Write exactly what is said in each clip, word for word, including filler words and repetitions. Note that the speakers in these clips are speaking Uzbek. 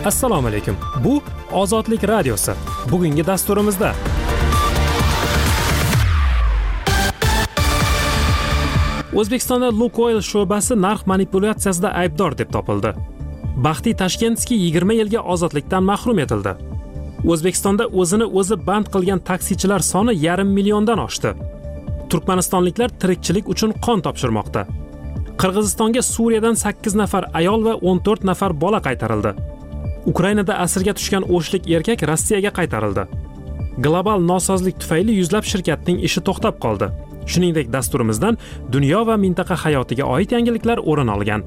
Assalomu alaykum. Bu Ozodlik radiosi. Bugungi dasturimizda O'zbekistonda Lukoil sho'basi narx manipulyatsiyasida aybdor deb topildi. Baxtiy Tashkentskiy yigirma yilga ozodlikdan mahrum etildi. O'zbekistonda o'zini o'zi band qilgan taksichilar soni yarim milliondan oshdi. Turkmanistonliklar tirikchilik uchun qon topshirmoqda. Qirg'izistonga Suriyadan sakkiz nafar ayol va o'n to'rt nafar bola qaytarildi. Ukrainada asirga tushgan o'shlik erkak Rossiyaga qaytarildi. Global nosozlik tufayli yuzlab shirkatning ishi to'xtab qoldi. Shuningdek, dasturimizdan dunyo va mintaqa hayotiga oid yangiliklar o'rin olgan.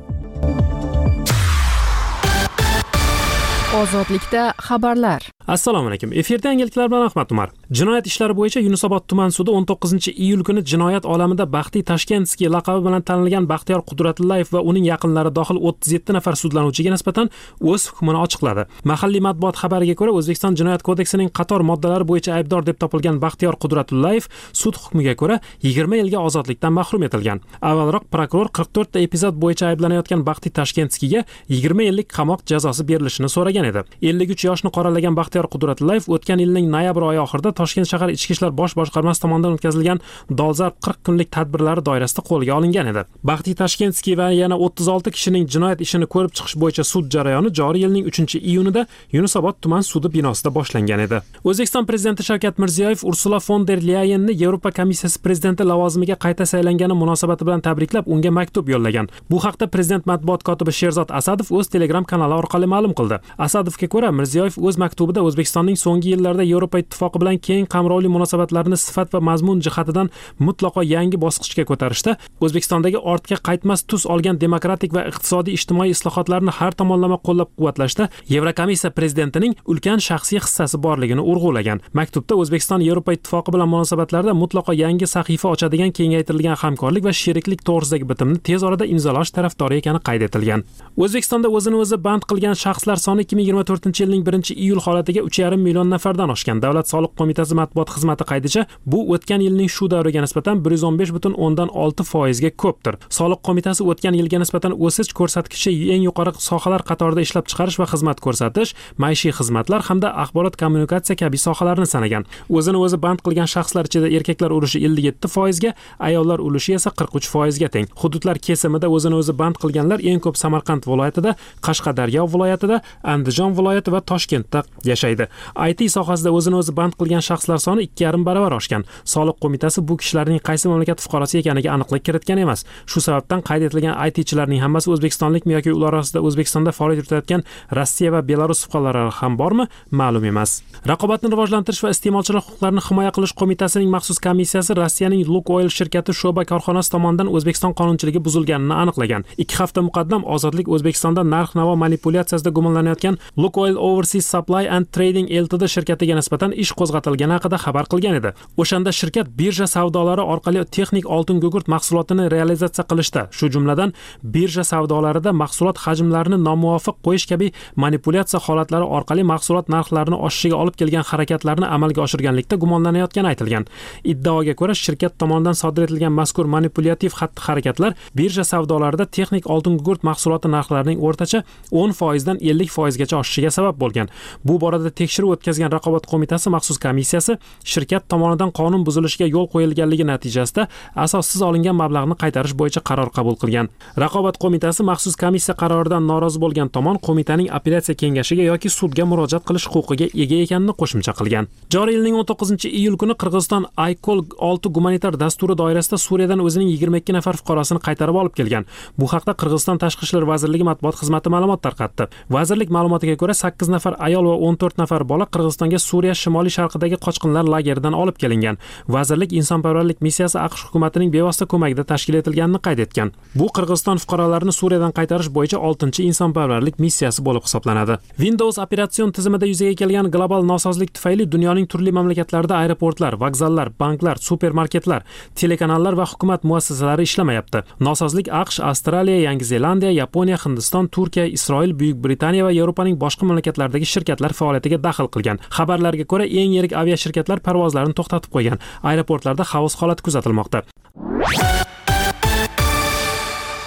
Ozodlikda xabarlar. Assalomu alaykum. Efirda yangiliklar bilan Ahmad Umar. Jinoyat ishlari bo'yicha Yunusobod tuman sudi o'n to'qqizinchi iyul kuni jinoyat olamida Baxtiy Tashkentskiy laqabi bilan tanilgan Baxtiyor Qudratullayev va uning yaqinlari dohil o'ttiz yetti nafar sudlanuvchiga nisbatan o'z hukmini ochiqladi. Mahalliy matbuot xabariga ko'ra, O'zbekiston Jinoyat kodeksining qator moddalari bo'yicha aybdor deb topilgan Baxtiyor Qudratullayev sud hukmiga ko'ra yigirma yilga ozodlikdan mahrum etilgan. Avvalroq prokuror qirq to'rtta epizod bo'yicha ayblanayotgan Baxtiy Tashkentskiyga yigirma yillik qamoq jazosi berilishini so'ragan edi. ellik uch yoshni qoralagan Baxtiyor Qudratullayev o'tgan yilning noyabr oyi oxirida Toshkent shahar Ichki ishlar bosh boshqarmasi tomonidan o'tkazilgan dolzarb qirq kunlik tadbirlari doirasida qo'lga olingan edi. Baxtiy Tashkentskiy va yana o'ttiz olti kishining jinoyat ishini ko'rib chiqish bo'yicha sud jarayoni joriy yilning uchinchi iyunida Yunusobod tuman sudi binosida boshlangan edi. O'zbekiston prezidenti Shavkat Mirziyoyev Ursula von der Leyenni Yevropa komissiyasi prezidenti lavozimiga qayta saylangani munosabati bilan tabriklab, unga maktub yo'llagan. Bu haqda prezident matbuot kotibi Sherzod Asadov o'z Telegram kanali orqali ma'lum qildi. Asadovga ko'ra, Mirziyoyev o'z maktubida O'zbekistonning so'nggi yillarda Yevropa ittifoqi bilan keng qamrovli munosabatlarni sifat va mazmun jihatidan mutlaqo yangi bosqichga ko'tarishda O'zbekistondagi ortga qaytmas tus olgan demokratik va iqtisodiy ijtimoiy islohotlarni har tomonlama qo'llab-quvvatlashda Yevrokomissiya prezidentining ulkan shaxsiy hissasi borligini urg'ulagan. Maktubda O'zbekiston Yevropa ittifoqi bilan munosabatlarda mutlaqo yangi sahifa ochadigan kengaytirilgan hamkorlik va sheriklik to'g'risidagi bitimni tez orada imzolash tarafdori ekani qayd etilgan. O'zbekistonda o'zini o'zi band qilgan shaxslar soni ikki ming yigirma to'rtinchi yilning birinchi iyul holatiga uch yarim million nafardan oshgan. Davlat soliq qo'mitasi matbuot xizmati qaydicha, bu o'tgan yilning shu davriga nisbatan bir yuz o'n besh butun o'ndan olti foiz ga ko'pdir. Soliq qo'mitasi o'tgan yilga nisbatan o'sish ko'rsatkichi eng yuqori sohalar qatorida ishlab chiqarish va xizmat ko'rsatish, maishiy xizmatlar hamda axborot kommunikatsiya kabi sohalarni sanagan. O'zini o'zi band qilgan shaxslar ichida erkaklar ulushi ellik yetti foiz ga, ayollar ulushi esa qirq uch foiz ga teng. Hududlar kesimida o'zini o'zi band qilganlar eng ko'p Samarqand viloyatida, Qashqadaryo viloyatida, Andijon viloyati va Toshkentda yashaydi. I T sohasida o'zini o'zi band qilgan shaxslar soni ikki yarim baravar oshgan. Soliq qo'mitasi bu kishilarning qaysi mamlakat fuqarosi ekaniga aniqlik kiritgan emas. Shu sababdan qayd etilgan I T chilarning hammasi o'zbekistonlikmi yoki ular orasida O'zbekistonda faoliyat yuritayotgan Rossiya va Belarus fuqarolari ham bormi, ma'lum emas. Raqobatni rivojlantirish va iste'molchilar huquqlarini himoya qilish qo'mitasining maxsus komissiyasi Rossiyaning Lukoil shirkati sho'ba korxonasi tomonidan O'zbekiston qonunchiligi buzilganini aniqlagan. ikki hafta muqaddam Ozodlik O'zbekistonda narx-navo manipulyatsiyasida gumonlanayotgan Lukoil Overseas Supply and Trading Ltd shirkatiga nisbatan ish qo'zg'atilgani haqida xabar qilgan edi. O'shanda shirkat birja savdolari orqali texnik oltin gugurt mahsulotini realizatsiya qilishda, shu jumladan birja savdolarida mahsulot hajmlarini nomuvofiq qo'yish kabi manipulyatsiya holatlari orqali mahsulot narxlarini oshishiga olib kelgan harakatlarni amalga oshirganlikda gumonlanayotgani aytilgan. Iddaoga ko'ra, shirkat tomonidan sodir etilgan mazkur manipulyativ xatti-harakatlar birja savdolarida texnik oltin gugurt mahsuloti narxlarining o'rtacha o'n foiz dan ellik foiz gacha oshishiga sabab bo'lgan. Bu borada tekshiruv o'tkazgan Raqobat qo'mitasi maxsus komissiyasi shirkat tomonidan qonun buzilishiga yo'l qo'yilganligi natijasida asossiz olingan mablag'ni qaytarish bo'yicha qaror qabul qilgan. Raqobat qo'mitasi maxsus komissiya qaroridan norozi bo'lgan tomon qo'mitaning apellyatsiya kengashiga yoki sudga murojaat qilish huquqiga ega ekanini qo'shimcha qilgan. Joriy yilning o'n to'qqizinchi iyul kuni Qirg'iziston Aykol olti gumanitar dasturi doirasida Suriyadan o'zining yigirma ikki nafar fuqarosini qaytarib olib kelgan. Bu haqda Qirg'iziston Tashqi ishlar vazirligi matbuot xizmati ma'lumot tarqatdi. Vazirlik ma'lumotiga ko'ra, sakkiz nafar ayol va o'n to'rt nafar bola Qirg'izistonga Suriya shimoliy sharqidagi qochqinlar lageridan olib kelingan. Vazirlik insonparvarlik missiyasi AQSh hukumatining bevosita ko'magida tashkil etilganini qayd etgan. Bu Qirg'iziston fuqarolarini Suriyadan qaytarish bo'yicha oltinchi insonparvarlik missiyasi bo'lib hisoblanadi. Windows operatsion tizimida yuzaga kelgan global nosozlik tufayli dunyoning turli mamlakatlarida aeroportlar, vokzallar, banklar, supermarketlar, telekanallar va hukumat muassasalari ishlamayapti. Nosozlik AQSh, Avstraliya, Yangi Zelandiya, Yaponiya, Hindiston, Turkiya, Isroil, Buyuk Britaniya va Yevropaning boshqa mamlakatlaridagi shirkatlar faoliyatiga daxl qilgan. Xabarlarga ko'ra, eng yirik aviashirkatlar parvozlarini to'xtatib qo'ygan. Aeroportlarda xavos holati kuzatilmoqda.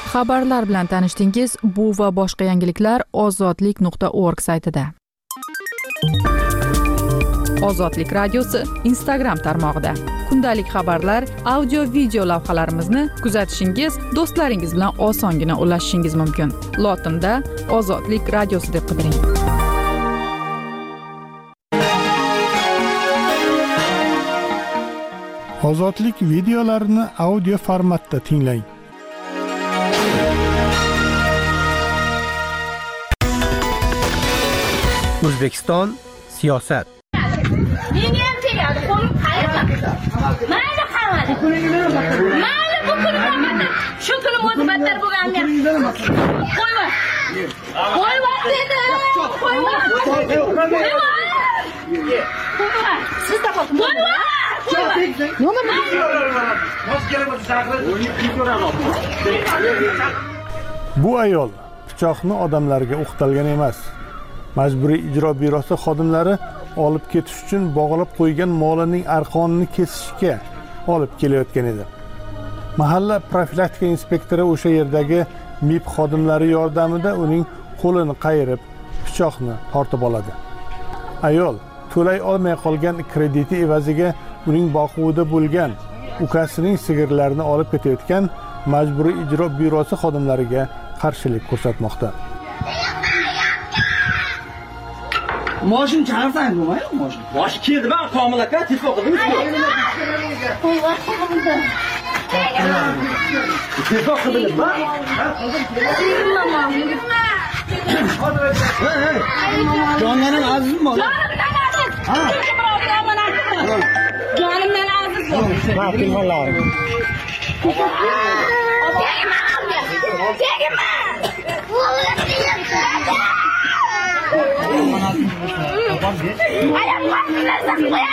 Xabarlar bilan tanishdingiz. Bu va boshqa yangiliklar ozodlik nuqta org saytida. Ozodlik radiosi Instagram tarmog'ida. Kundalik xabarlar, audio, video lavhalarimizni kuzatishingiz, do'stlaringiz bilan osongina ulashishingiz mumkin. Lotinda Ozodlik radiosi deb qidiring. Ozodlik videolarini audio formatda tinglang. O'zbekiston siyosat. Menga ham tegadi, qo'lim qayerda? Mayli qarmadi. Mayli bu kunim battar. Shu kunim o'zi battar bo'lganda. Qo'yma. Qo'yma dedi. Qo'yma. Qo'yma. Siz da qo'yma. Qo'yma. Bu ayol pichoqni odamlarga o'qtalgan emas. Majburiy ijro byurosi xodimlari olib ketish uchun bog'lab qo'ygan molining arqonini kesishga olib kelayotgan edi. Mahalla profilaktika inspektori o'sha yerdagi M I P xodimlari yordamida uning qo'lini qayirib, pichoqni tortib oladi. Ayol to'lay olmay qolgan krediti evaziga uning boquvida bo'lgan ukasining sigirlarini olib ketayotgan majburiy ijro byurosi xodimlariga qarshilik ko'rsatmoqda. Moshin chaqirsangiz bo'lmaydi, moshin. Mosh keldi, men Komil aka telefon qildim. Qo'yma. Telefon qildim, men. Jonlarim azizmi? Jonimdan aziz. Ha. Jonimdan aziz bu. Ha, telefonlarim. Tegma. Ayam vaqtlarsa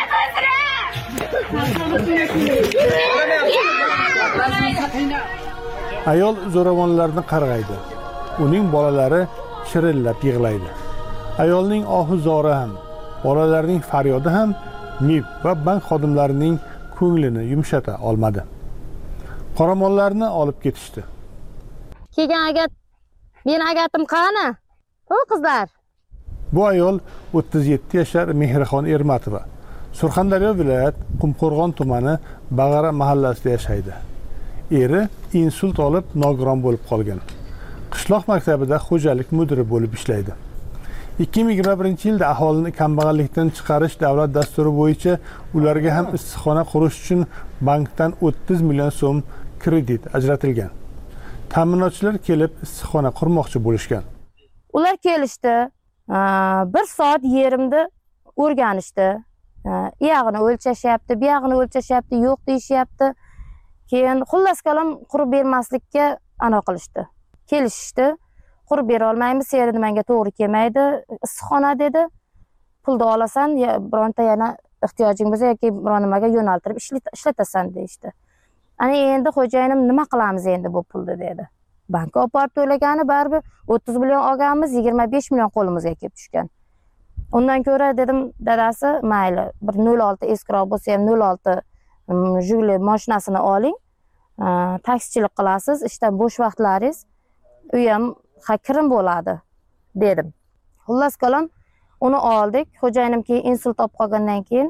qo'yadi. Ayol zo'ravonlarni qarg'aydi. Uning bolalari chirillab yig'laydi. Ayolning ohu-zori ham, bolalarning faryodi ham M I P va bank xodimlarining ko'nglini yumshata olmadi. Qoramollarni olib ketishdi. Kelgan agat, men agatim qani? O qizlar. Bu ayol o'ttiz yetti yashar Mehrixon Ermatova. Surxondaryo viloyat Qumqo'rg'on tumani Bag'ara mahallasida yashaydi. Eri insult olib nogiron bo'lib qolgan. Qishloq maktabida xo'jalik mudiri bo'lib ishlaydi. ikki ming yigirma birinchi yilda aholini kambag'allikdan chiqarish davlat dasturi bo'yicha ularga ham issiqxona qurish uchun bankdan o'ttiz million so'm kredit ajratilgan. Ta'minotchilar kelib issiqxona qurmoqchi bo'lishgan. Ular kelishdi. Bir soat yerimni o'rganishdi. Iyog'ini o'lchashyapti, bu yog'ini o'lchashyapti, yo'q deyishyapti. Keyin xullas kalom qurib bermaslikka ana qilishdi. Kelishishdi. Qurib bera olmaymiz, seri menga to'g'ri kelmaydi. Issiqxona dedi. Pulni olasan, bironta yana ehtiyojing bo'lsa yoki biron nimaga yo'naltirib ishlatasan deyishdi. Ana endi xo'jayinim nima qilamiz endi bu pulni dedi. Bankka olib borib to'lagani baribir o'ttiz million olganmiz, yigirma besh million qo'limizga kelib tushgan. Undan ko'ra dedim, dadasi, mayli, bir nol olti eskrov bo'lsa ham nol olti Jiguli mashinasini oling. Taksichilik qilasiz, ishdan bo'sh vaqtlaringiz u ham kirim bo'ladi dedim. Xullas kalom uni oldik. Xo'jayinim keyin insult olib qolgandan keyin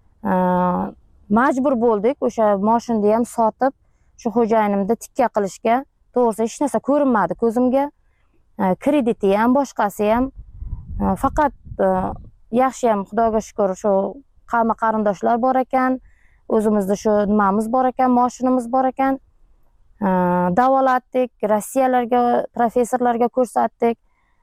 majbur bo'ldik o'sha mashinani ham sotib, shu xo'jayinimni tikka qilishga. To'g'risi hech narsa ko'rinmadi ko'zimga. Krediti ham, boshqasi ham. Faqat yaxshi ham Xudoga shukr shu qavma qarindoshlar bor ekan. O'zimizda shu nimamiz bor ekan, mashinamiz bor ekan. Davolatdik, Rossiyalarga, professorlarga ko'rsatdik.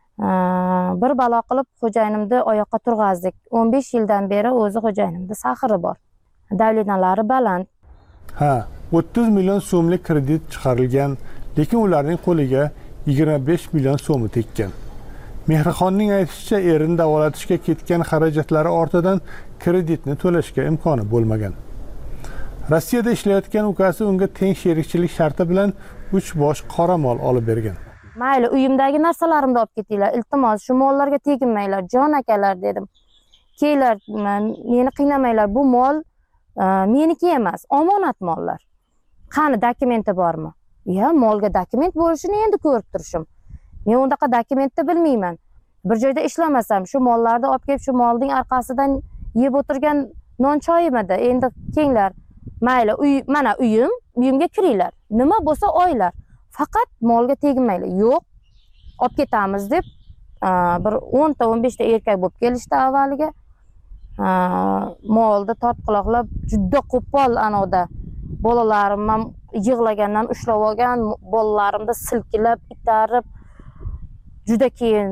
Bir balo qilib xo'jayinimni oyoqqa turg'azdik. o'n besh yildan beri o'zi xo'jayinimda sahri bor. Davletlari baland. Ha, o'ttiz million so'mlik kredit chiqarilgan, lekin ularning qo'liga yigirma besh million so'mi tekkan. Mehrixonning aytishicha, erini davolatishga ketgan xarajatlari ortidan kreditni to'lashga imkoni bo'lmagan. Rossiyada ishlayotgan ukasi unga teng sherikchilik sharti bilan uch bosh qoramol olib bergan. Mayli, uyimdagi narsalarimni olib ketinglar. Iltimos, shu mollarga teginmanglar, jon akalar dedim. Keylar, meni qiynamanglar. Bu mol meniki emas, omonat mollar. Qani dokumenti bormi? Ya molga dokument bo'lishini endi ko'rib turishim. Men unaqa dokumentni bilmayman. Bir joyda ishlamasam, shu mollarni olib kelib shu molning orqasidan yeb o'tirgan non choyimidi. Endi kenglar, mayli, uy, mana uyim, uyimga kiringlar. Nima bo'lsa oylar. Faqat molga tegmanglar. Yo'q, olib ketamiz deb bir o'nta o'n beshta erkak bo'lib kelishdi avvaliga. Molni tortqiloqlab juda qo'pol anavda. Bolalarim ham yig'lagandan ushlab olgan, bolalarimni silkilab, itarib juda keyin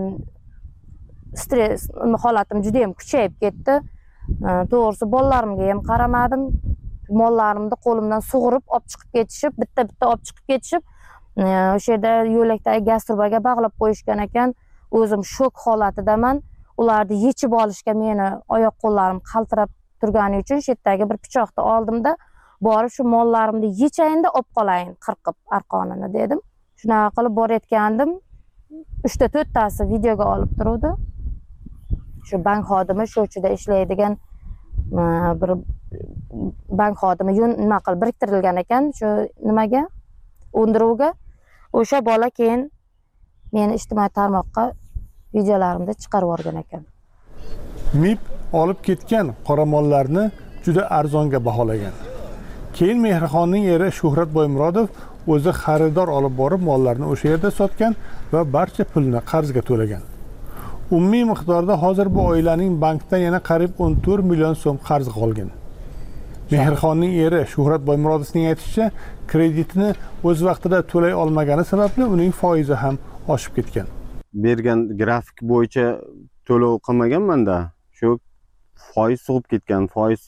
stress holatim juda ham kuchayib ketdi. To'g'risi bolalarimga ham qaramadim. Mollarimni qo'limdan sug'urib olib chiqib ketishib, bitta-bitta olib chiqib ketishib, o'sha yerda yo'lakdagi gaz turbaga bog'lab qo'yishgan ekan. O'zim shok holatidaman. Ularni yechib olishga meni oyoq qo'llarim qaltirab turgani uchun shu yerdagi bir pichoqni oldimda, borib shu mollarimni yechayinda olib qolayin qirqib arqonini dedim. Shunaqa qilib borayotgandim. uchta to'rttasi videoga olib turuvdi. Shu bank xodimi sho'chida ishlaydigan bir bank xodimi nima qilib biriktirilgan ekan shu nimaga, undiruvga. O'sha bola keyin meni ijtimoiy tarmoqqa videolarimda chiqarib yuborgan ekan. MIB olib ketgan qoramollarni juda arzonga baholagan. Keyin Mehrixonning eri Shuhrat Boymurodov o'zi xaridor olib borib mollarni o'sha yerda sotgan va barcha pulni qarzga to'lagan. Umumiy miqdorda hozir bu oilaning bankdan yana qariyb o'n to'rt million so'm qarz qolgan. Mehrixonning eri Shuhrat Boymurodovning aytishicha, kreditni o'z vaqtida to'lay olmagani sababli uning foizi ham oshib ketgan. Bergan grafik bo'yicha to'lov qilmaganman-da, shu foiz sug'ib ketgan. Foiz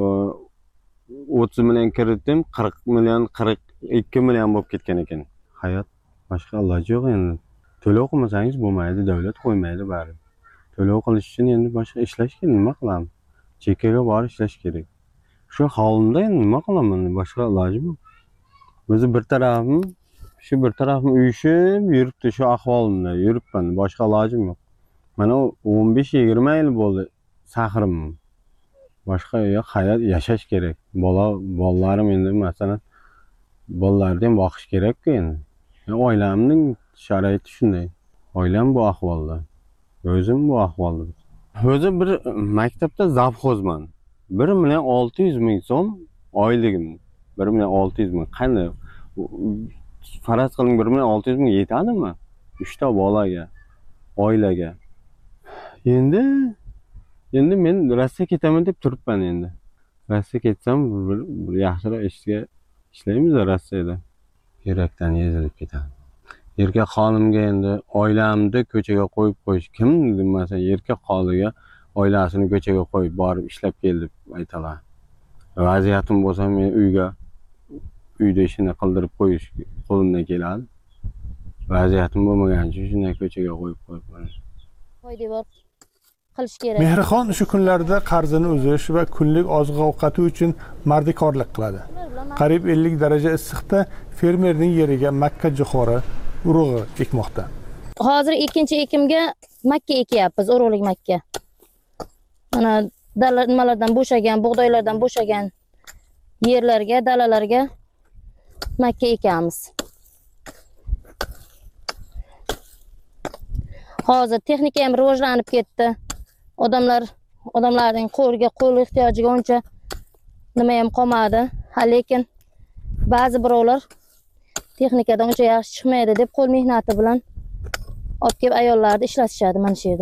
o'ttiz million kiritdim, qirq million, qirq ikki million bo'lib ketgan ekan. Hayot boshqa iloji yo'q endi. To'lov qilmasangiz bo'lmaydi, davlat qo'ymaydi bari. To'lov qilish uchun endi boshqa ishlash kerak, nima qilamiz? Chekkaga borib ishlash kerak. Shu holimda endi nima qilaman? Boshqa iloji yo'q. O'zi bir tarafim, shu bir tarafim uyushib yuribdi, shu ahvolimda yuribman, boshqa ilojim yo'q. Mana o'n besh yigirma yil bo'ldi sahrim. Boshqa yo'q, hayot yashash kerak. Bola, bolalarim endi masalan bolalarni ham boqish kerak-ku endi. Oilamning sharoiti shunday. Oilam bu ahvolda. O'zim bu ahvolda. O'zi bir maktabda zavxozman. bir million olti yuz ming so'm oyligim. bir million olti yuz ming. Qanday? Faraz qiling bir million olti yuz ming yetadimi? uchta bolaga, oilaga. Endi endi men Rossiya ketaman deb turibman endi. Rossiya ketsam bir yaxshiroq ishga ishlaymiz Rossiyada. Yurakdan ezilib ketadi. Erkak xonimga endi oilamni ko'chaga qo'yib qo'yish kim demasa, erkak xoliga oilasini ko'chaga qo'yib borib ishlab keldi deb aytalar. Vaziyatim bo'lsa men uyga uyda ishini qildirib qo'yish qo'limdan keladi. Vaziyatim bo'lmagan uchun shunday ko'chaga qo'yib qo'yibman. Foyda bor qilish kerak. Mehrixon shu kunlarda qarzini uzish va kunlik oziq-ovqati uchun mardikorlik qiladi. Qariyb ellik daraja issiqda fermerning yeriga makka jo'xori urug'i ekmoqda. Hozir ikkinchi ekimga makka ekyapmiz, urug'lik makka. Mana dala nimalardan bo'shagan, bug'doylardan bo'shagan yerlarga, dalalarga makka ekamiz. Hozir texnika ham rivojlanib ketdi. Odamlar, odamlarning qo'lga qo'l ehtiyojiga uncha nima ham qolmadi. Lekin ba'zi birovlar texnikadan uncha yaxshi chiqmaydi deb qo'l mehnati bilan olib kelib ayollarni ishlatishadi mana shu yerda.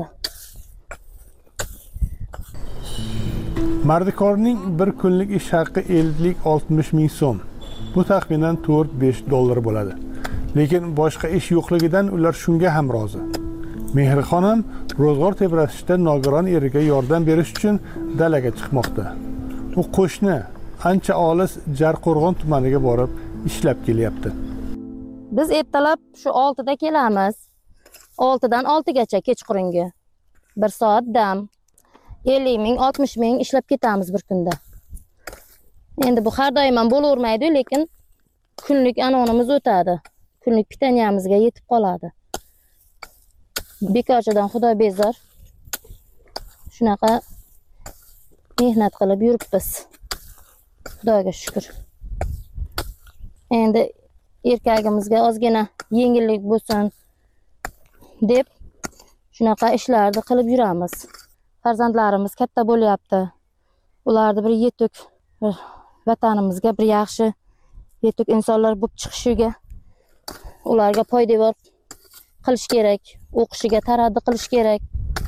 Mardikorning bir kunlik ish haqi ellik oltmish ming so'm. Bu taxminan to'rt besh dollar bo'ladi. Lekin boshqa ish yo'qligidan ular shunga ham rozi. Mehrixon ham ro'zg'or tebratishda nogiron eriga yordam berish uchun dalaga chiqmoqda. U qo'shni ancha olis Jarqo'rg'on tumaniga borib ishlab kelyapti. Biz ertalab shu oltida kelamiz. oltidan oltigacha kechqurungi. bir soat dam. ellik ming, oltmish ming ishlab ketamiz bir kunda. Endi bu har doim ham bo'lavermaydi, lekin kunlik anonimiz o'tadi. Kunlik pitaniyamizga yetib qoladi. Bekorchidan xudo bezor. Shunaqa mehnat qilib yuribmiz. Xudoga shukr. Endi erkagimizga ozgina yengillik bo'lsin deb shunaqa ishlarni qilib yuramiz. Farzandlarimiz katta bo'lyapti. Ularni bir yetuk vatanimizga bir yaxshi yetuk insonlar bo'lib chiqishiga ularga poydevor qilish kerak, o'qishiga taraddi qilish kerak.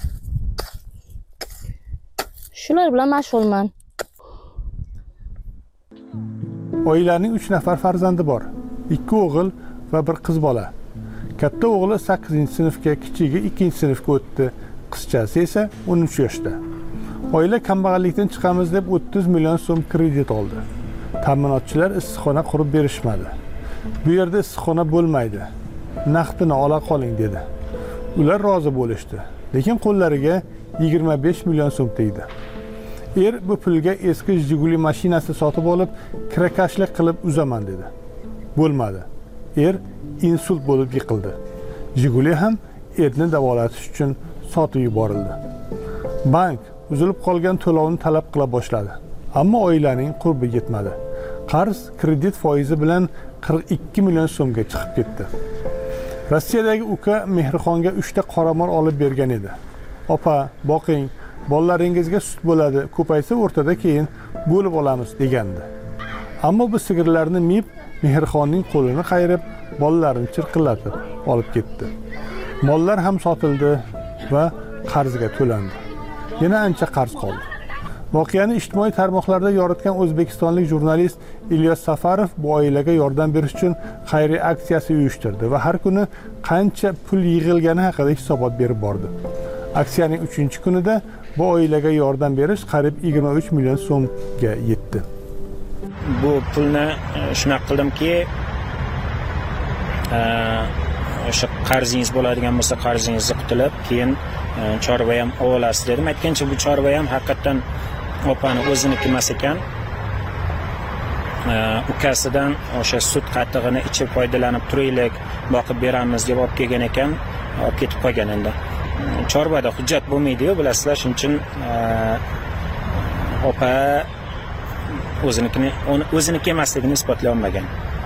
Shular bilan mashg'ulman. Oilaning uch nafar farzandi bor. ikki o'g'il va bir qiz bola. Katta o'g'li sakkizinchi sinfga, kichigi ikkinchi sinfga o'tdi. Qizchasi esa o'n uch yoshda. Oila kambag'allikdan chiqamiz deb o'ttiz million so'm kredit oldi. Ta'minotchilar issiqxona qurib berishmadi. Bu yerda issiqxona bo'lmaydi. Naqdini ola qoling dedi. Ular rozi bo'lishdi, lekin qo'llariga yigirma besh million so'm tegdi. Er bu pulga eski Jiguli mashinasi sotib olib, kirakashlik qilib uzaman dedi. Bo'lmadi. Er insult bo'lib yiqildi. Jiguli ham erni davolatish uchun sotib yuborildi. Bank uzilib qolgan to'lovni talab qila boshladi. Ammo oilaning qurbi yetmadi. Qarz kredit foizi bilan qirq ikki million so'mga chiqib ketdi. Rossiyadagi uka Mehrixonga uchta qoramol olib bergan edi. Opa, boqing, bolalaringizga sut bo'ladi, ko'paysa o'rtada keyin bo'lib olamiz degandi. Ammo bu sigirlarni mib Mehrixonning qo'lini qayirib, bolalarini chirqillatib olib ketdi. Mollar ham sotildi va qarzga to'landi. Yana ancha qarz qoldi. Voqeani ijtimoiy tarmoqlarda yoritgan o'zbekistonlik jurnalist Ilyos Safarov bu oilaga yordam berish uchun xayriya aksiyasi uyushtirdi va har kuni qancha pul yig'ilgani haqida hisobot berib bordi. Aksiyaning uchinchi kunida bu oilaga yordam berish qariyb yigirma uch million so'mga yetdi. Bu pulni shunaqa qildimki, o'sha qarzingiz bo'ladigan bo'lsa qarzingizni qutulib, keyin chorva ham olasiz dedim. Aytgancha bu chorva ham haqiqatan opani o'ziniki emas ekan. Ukasidan o'sha sut qatig'ini ichib foydalanib turaylik, boqib beramiz deb olib kelgan ekan, olib ketib qolgan endi. Chorvada hujjat bo'lmaydi-ku, bilasizlar, shuning uchun opa o'zinikini o'ziniki emasligini isbotlay olmagan.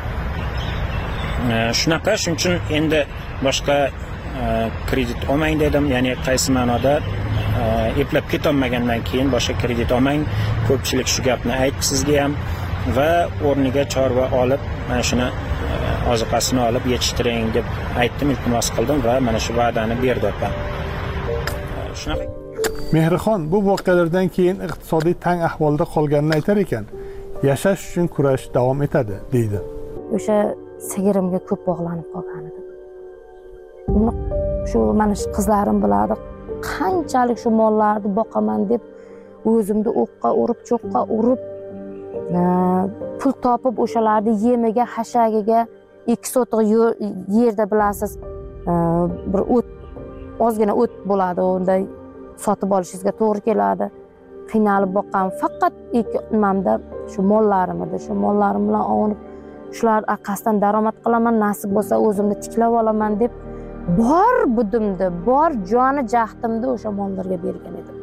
Shunaqa, shuning uchun endi boshqa kredit olmang dedim, ya'ni qaysi ma'noda eplab ketolmagandan keyin boshqa kredit olmang, ko'pchilik shu gapni aytdi sizga ham va o'rniga chorva olib, mana shuni oziqasini olib yetishtiring deb aytdim, iltimos qildim va mana shu va'dani berdi opa. Shunaqa. Mehrixon bu voqealardan keyin iqtisodiy tang ahvolda qolganini aytar ekan, yashash uchun kurash davom etadi deydi. O'sha sigirimga ko'p bog'lanib qolgan edim. Uni shu mana shu qizlarim biladi, qanchalik shu mollarni boqaman deb o'zimni o'qqa urib, cho'qqa urib, pul topib o'shalarni yemiga, hashagiga ikki sotiq yerda bilasiz, bir o't, ozgina o't bo'ladi, unda sotib olishingizga to'g'ri keladi. Qiynalib boqqan, faqat nimamda shu mollarim edi. Shu mollarim bilan ovunib, shular orqasidan daromad qilaman, nasib bo'lsa o'zimni tiklab olaman deb bor budimni, bor joni jahdimni o'sha mollarga bergan edim.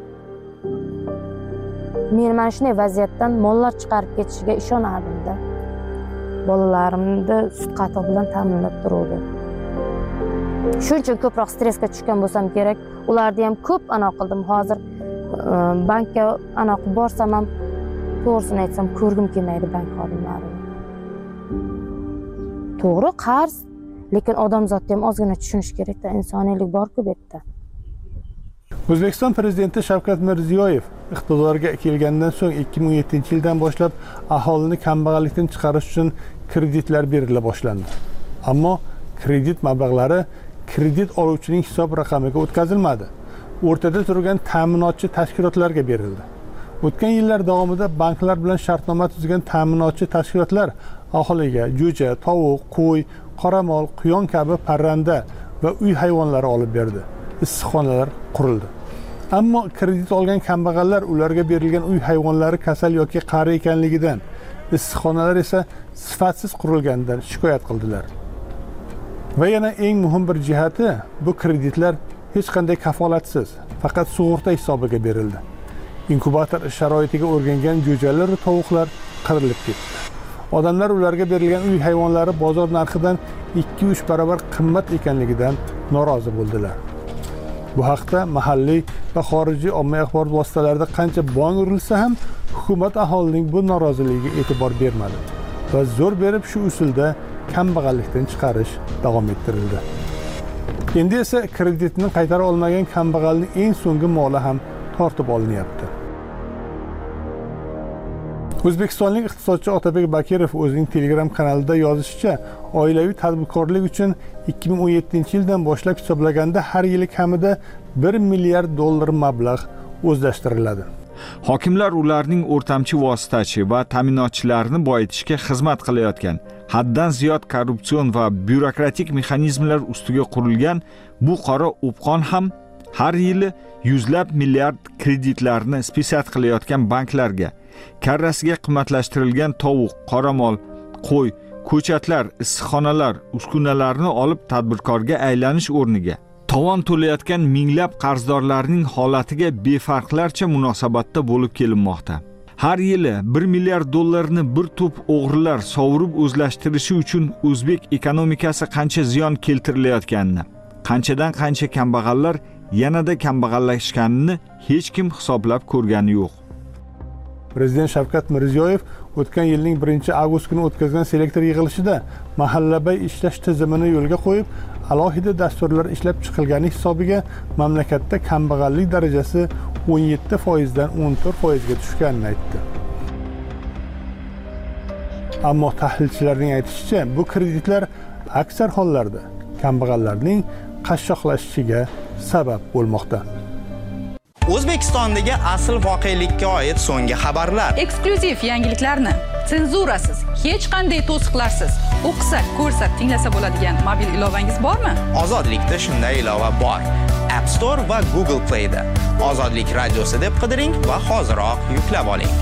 Men mana shunday vaziyatdan mollar chiqarib ketishiga ishonardim-da. Bolalarimni sut qatiq bilan ta'minlab turuvdim. Shuning uchun ko'proq stressga tushgan bo'lsam kerak. Ularni ham ko'p anaqa qildim. Hozir bankka anaqa borsam ham to'g'risini aytsam ko'rgim kelmaydi bank xodimlarini. To'g'ri, qarz, lekin odamzodni ham ozgina tushunish kerak-da, insoniylik bor-ku bu yerda. O'zbekiston prezidenti Shavkat Mirziyoyev iqtidorga kelgandan so'ng ikki ming o'n yettinchi yildan boshlab aholini kambag'allikdan chiqarish uchun kreditlar berila boshlandi. Ammo kredit mablag'lari kredit oluvchining hisob raqamiga o'tkazilmadi. O'rtada turgan ta'minotchi tashkilotlarga berildi. O'tgan yillar davomida banklar bilan shartnoma tuzgan ta'minotchi tashkilotlar aholiga jo'ja, tovuq, qo'y, qoramol, quyon kabi parranda va uy hayvonlari olib berdi. Issiqxonalar qurildi. Ammo kredit olgan kambag'allar ularga berilgan uy hayvonlari kasal yoki qari ekanligidan, issiqxonalar esa sifatsiz qurilganidan shikoyat qildilar. Va yana eng muhim bir jihati, bu kreditlar hech qanday kafolatsiz, faqat sug'urta hisobiga berildi. Inkubator sharoitiga o'rgangan jo'jalar va tovuqlar qirilib ketdi. Odamlar ularga berilgan uy hayvonlari bozor narxidan ikki uch barobar qimmat ekanligidan norozi bo'ldilar. Bu haqda mahalliy va xorijiy ommaviy axborot vositalarida qancha bong urilsa ham hukumat aholining bu noroziligiga e'tibor bermadi va zo'r berib shu usulda kambag'allikdan chiqarish davom ettirildi. Endi esa kreditni qaytara olmagan kambag'alning eng so'nggi moli ham tortib olinyapti. O'zbekistonlik iqtisodchi Otabek Bakirov o'zining Telegram kanalida yozishicha, oilaviy tadbirkorlik uchun ikki ming o'n yettinchi yildan boshlab hisoblaganda har yili kamida bir milliard dollar mablag' o'zlashtiriladi. Hokimlar ularning o'rtamchi vositachi va ta'minotchilarini boyitishga xizmat qilayotgan, haddan ziyod korrupsion va byurokratik mexanizmlar ustiga qurilgan bu qora o'pqon ham har yili yuzlab milliard kreditlarni spesat qilayotgan banklarga, karrasiga qimmatlashtirilgan tovuq, qoramol, qo'y, ko'chatlar, issiqxonalar, uskunalarni olib tadbirkorga aylanish o'rniga tovon to'layotgan minglab qarzdorlarning holatiga befarqlarcha munosabatda bo'lib kelinmoqda. Har yili bir milliard dollarni bir to'p o'g'rilar sovurib o'zlashtirishi uchun o'zbek ekonomikasi qancha ziyon keltirilayotganini, qanchadan qancha kambag'allar yanada kambag'allashganini hech kim hisoblab ko'rgani yo'q. Prezident Shavkat Mirziyoyev o'tgan yilning birinchi avgust kuni o'tkazgan selektor yig'ilishida mahallabay ishlash tizimini yo'lga qo'yib, alohida dasturlar ishlab chiqilgani hisobiga mamlakatda kambag'allik darajasi o'n yetti foizdan o'n to'rt foizga tushganini aytdi. Ammo tahlilchilarning aytishicha, bu kreditlar aksar hollarda kambag'allarning qashshoqlashishiga sabab bo'lmoqda. O'zbekistondagi asl voqelikka oid so'nggi xabarlar. Eksklyuziv yangiliklarni senzurasiz, hech qanday to'siqlarsiz o'qisak, ko'rsak, tinglasa bo'ladigan mobil ilovangiz bormi? Ozodlikda shunday ilova bor. App Store va Google Play da. Ozodlik radiosi deb qidiring va hoziroq yuklab oling.